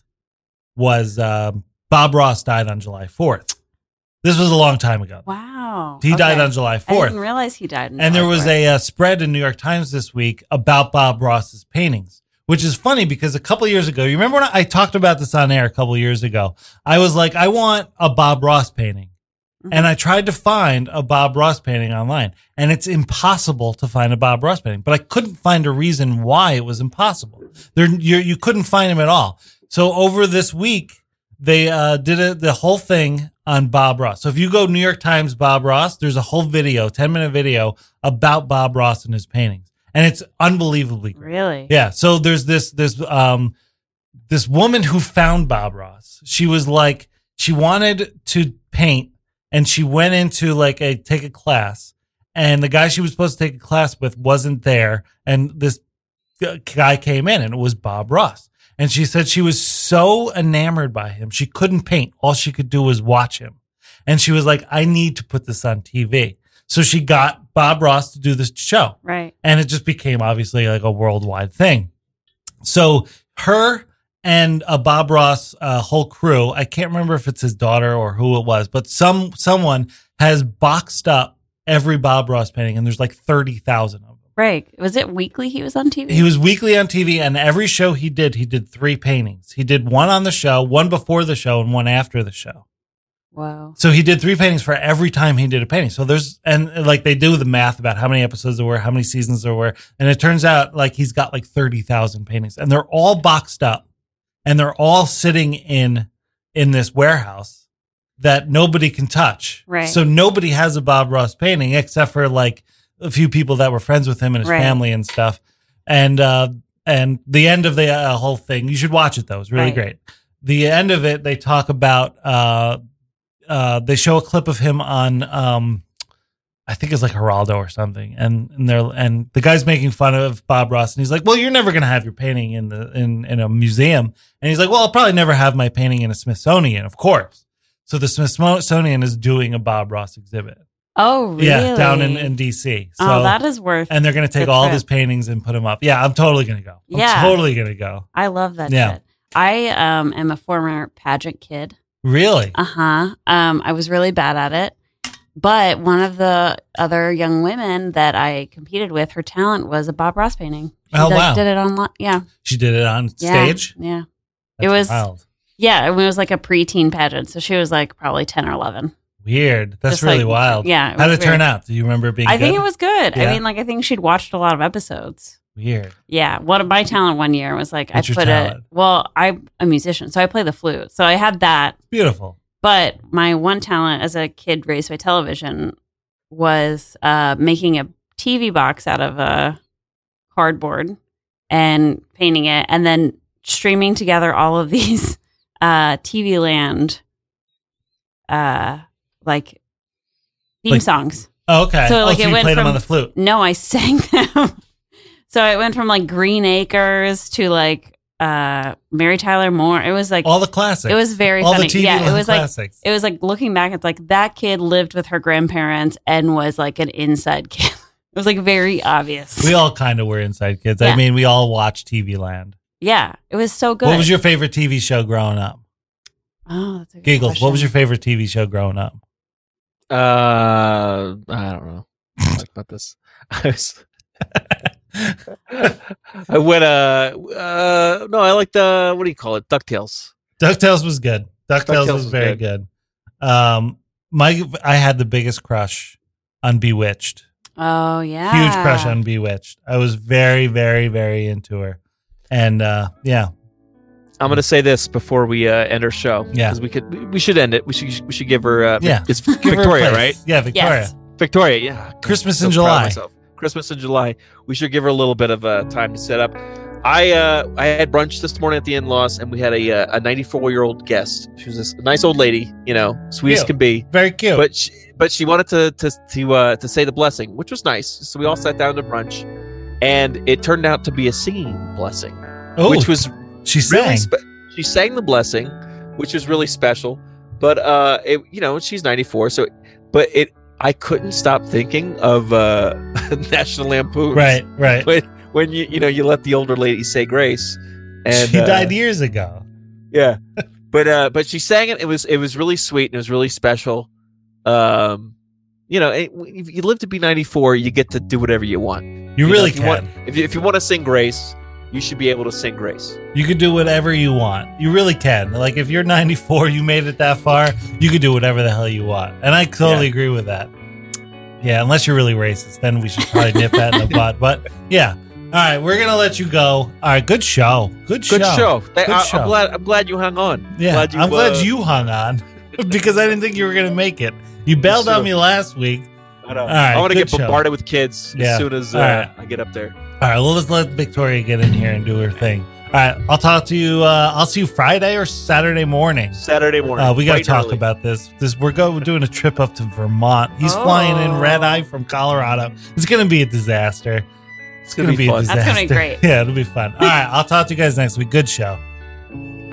B: was um, Bob Ross died on July fourth. This was a long time ago.
G: Wow.
B: He died
G: Okay.
B: on July
G: I
B: fourth.
G: didn't realize he died. on
B: And there
G: July
B: was
G: fourth.
B: a uh, spread in New York Times this week about Bob Ross's paintings, which is funny because a couple years ago, you remember when I talked about this on air a couple years ago? I was like, I want a Bob Ross painting.
G: Mhm.
B: And I tried to find a Bob Ross painting online, and it's impossible to find a Bob Ross painting. But I couldn't find a reason why it was impossible. There, you you couldn't find him at all. So over this week, they uh, did a, the whole thing on Bob Ross. So if you go New York Times Bob Ross, there's a whole video, ten minute video about Bob Ross and his paintings, and it's unbelievably great.
G: Really?
B: Yeah. So there's this this um this woman who found Bob Ross. She was like she wanted to paint, and she went into like a take a class, and the guy she was supposed to take a class with wasn't there, and this guy came in, and it was Bob Ross. And she said she was so enamored by him, she couldn't paint. All she could do was watch him. And she was like, I need to put this on T V. So she got Bob Ross to do this show.
G: Right.
B: And it just became obviously like a worldwide thing. So her and a Bob Ross uh, whole crew, I can't remember if it's his daughter or who it was, but some someone has boxed up every Bob Ross painting, and there's like thirty thousand of them.
G: Right. Was it weekly he was on T V?
B: He was weekly on T V, and every show he did, he did three paintings. He did one on the show, one before the show, and one after the show.
G: Wow.
B: So he did three paintings for every time he did a painting. So there's, and like they do the math about how many episodes there were, how many seasons there were. And it turns out like he's got like thirty thousand paintings, and they're all boxed up, and they're all sitting in, in this warehouse that nobody can touch.
G: Right.
B: So nobody has a Bob Ross painting except for like a few people that were friends with him and his
G: Right.
B: family and stuff. And, uh, and the end of the uh, whole thing, you should watch it though. It's really
G: Right.
B: great. The end of it, they talk about, uh, uh, they show a clip of him on, um, I think it's like Geraldo or something, and and they're and the guy's making fun of Bob Ross, and he's like, "Well, you're never gonna have your painting in the in in a museum," and he's like, "Well, I'll probably never have my painting in a Smithsonian, of course." So the Smithsonian is doing a Bob Ross exhibit,
G: Oh, really?
B: yeah, down in, in D C. So
G: oh, that is worth.
B: and they're gonna take
G: the
B: all of
G: trip.
B: his paintings and put them up. Yeah, I'm totally gonna go. I'm
G: Yeah.
B: totally gonna go.
G: I love that
B: Yeah.
G: shit. I um am a former pageant kid.
B: Really?
G: Uh huh. Um, I was really bad at it, but one of the other young women that I competed with, her talent was a Bob Ross painting. She
B: Oh,
G: like,
B: wow.
G: Did it online? Yeah.
B: She did it on
G: Yeah.
B: stage.
G: Yeah.
B: That's
G: It was-
B: wild.
G: Yeah. It was like a preteen pageant, so she was like probably ten or eleven.
B: Weird. That's
G: Just
B: really
G: like-
B: wild.
G: yeah, it
B: How
G: was
B: did it turn
G: weird.
B: out? Do you remember it being
G: I think
B: good?
G: it was good.
B: Yeah.
G: I mean, like I think she'd watched a lot of episodes.
B: Weird.
G: Yeah, one of my talent one year was like
B: What's
G: I
B: your
G: put
B: talent?
G: it. Well, I'm a musician, so I play the flute. So I had that,
B: Beautiful.
G: but my one talent as a kid raised by television was uh, making a T V box out of a cardboard and painting it, and then streaming together all of these uh, T V Land, uh, like theme
B: Like-
G: songs.
B: Oh, okay.
G: So,
B: oh,
G: like,
B: so
G: it
B: you
G: went
B: played them
G: from-
B: on the flute.
G: No, I sang them. So it went from like Green Acres to like uh Mary Tyler Moore. It was like
B: All the classics.
G: it was very
B: All
G: funny.
B: the T V
G: yeah,
B: Land
G: it was like
B: classics.
G: it was like looking back, it's like that kid lived with her grandparents and was like an inside kid. It was like very obvious.
B: we all kind of were inside kids. I
G: Yeah.
B: mean, we all watched T V Land.
G: Yeah, it was so good.
B: What was your favorite T V show growing up?
G: Oh, that's a good
B: Giggles. What was
G: question.
B: your favorite T V show growing up?
E: Uh, I don't know. Talk about this. I was. I went. Uh, uh, no, I like the. What do you call it? DuckTales.
B: DuckTales was good. DuckTales,
E: DuckTales
B: was,
E: was
B: very
E: good.
B: good. Um, my I had the biggest crush on Bewitched.
G: Oh yeah.
B: Huge crush on Bewitched. I was very, very, very into her. And uh, yeah.
E: I'm gonna say this before we uh, end our show.
B: Yeah.
E: because we could, we should end it. We should, we should give her. Uh,
B: Yeah.
E: it's
B: Give her a
E: Victoria,
B: place.
E: right?
B: Yeah, Victoria.
G: Yes.
E: Victoria, yeah.
B: Christmas
E: So
B: in
E: proud of
B: July.
E: myself. Christmas in July. We should give her a little bit of uh, time to set up. I uh, I had brunch this morning at the in-laws, and we had a uh, a ninety-four year old guest. She was this nice old lady, you know, sweet as
B: Cute.
E: can be.
B: Very cute.
E: But she, but she wanted to to to uh, to say the blessing, which was nice. So we all sat down to brunch, and it turned out to be a singing blessing,
B: oh,
E: which was
B: she
E: really
B: sang.
E: spe- she sang the blessing, which was really special. But uh, it, you know, she's ninety-four, so but it I couldn't stop thinking of uh, National Lampoon.
B: Right, right.
E: When, when you you know you let the older lady say grace, and
B: she
E: uh,
B: died years ago.
E: yeah, but uh, but she sang it. It was it was really sweet and it was really special. Um, you know, it, if you live to be ninety-four, you get to do whatever you want.
B: You,
E: You know,
B: really
E: if you
B: can.
E: want, if you if you want to sing grace, you should be able to sing grace.
B: You can do whatever you want. You really can. Like if you're ninety-four, you made it that far, you can do whatever the hell you want. And I totally
E: Yeah.
B: agree with that. Yeah, unless you're really racist, then we should probably nip that in the bud. But yeah. All right, we're gonna let you go. All right, good show. Good show.
E: Good show. Th-
B: Good
E: I,
B: show.
E: I'm glad. I'm glad you hung on.
B: Yeah,
E: glad you,
B: I'm glad
E: uh,
B: you hung on because I didn't think you were gonna make it. You bailed on me last week.
E: I know.
B: All right,
E: I want to
B: good
E: get
B: show.
E: bombarded with kids
B: Yeah.
E: as soon as uh,
B: All right.
E: I get up there.
B: All right, well, let's let Victoria get in here and do her thing. All right, I'll talk to you. Uh, I'll see you Friday or Saturday morning.
E: Saturday morning.
B: Uh, we got to
E: bright and
B: talk
E: early.
B: about this. This we're going. We're doing a trip up to Vermont. He's flying in red eye from Colorado. It's going to be a disaster. It's,
E: gonna
B: going to
E: be
B: be, a
E: fun.
B: disaster.
G: That's gonna be great.
B: Yeah, it'll be fun. All right, I'll talk to you guys next week. Good show.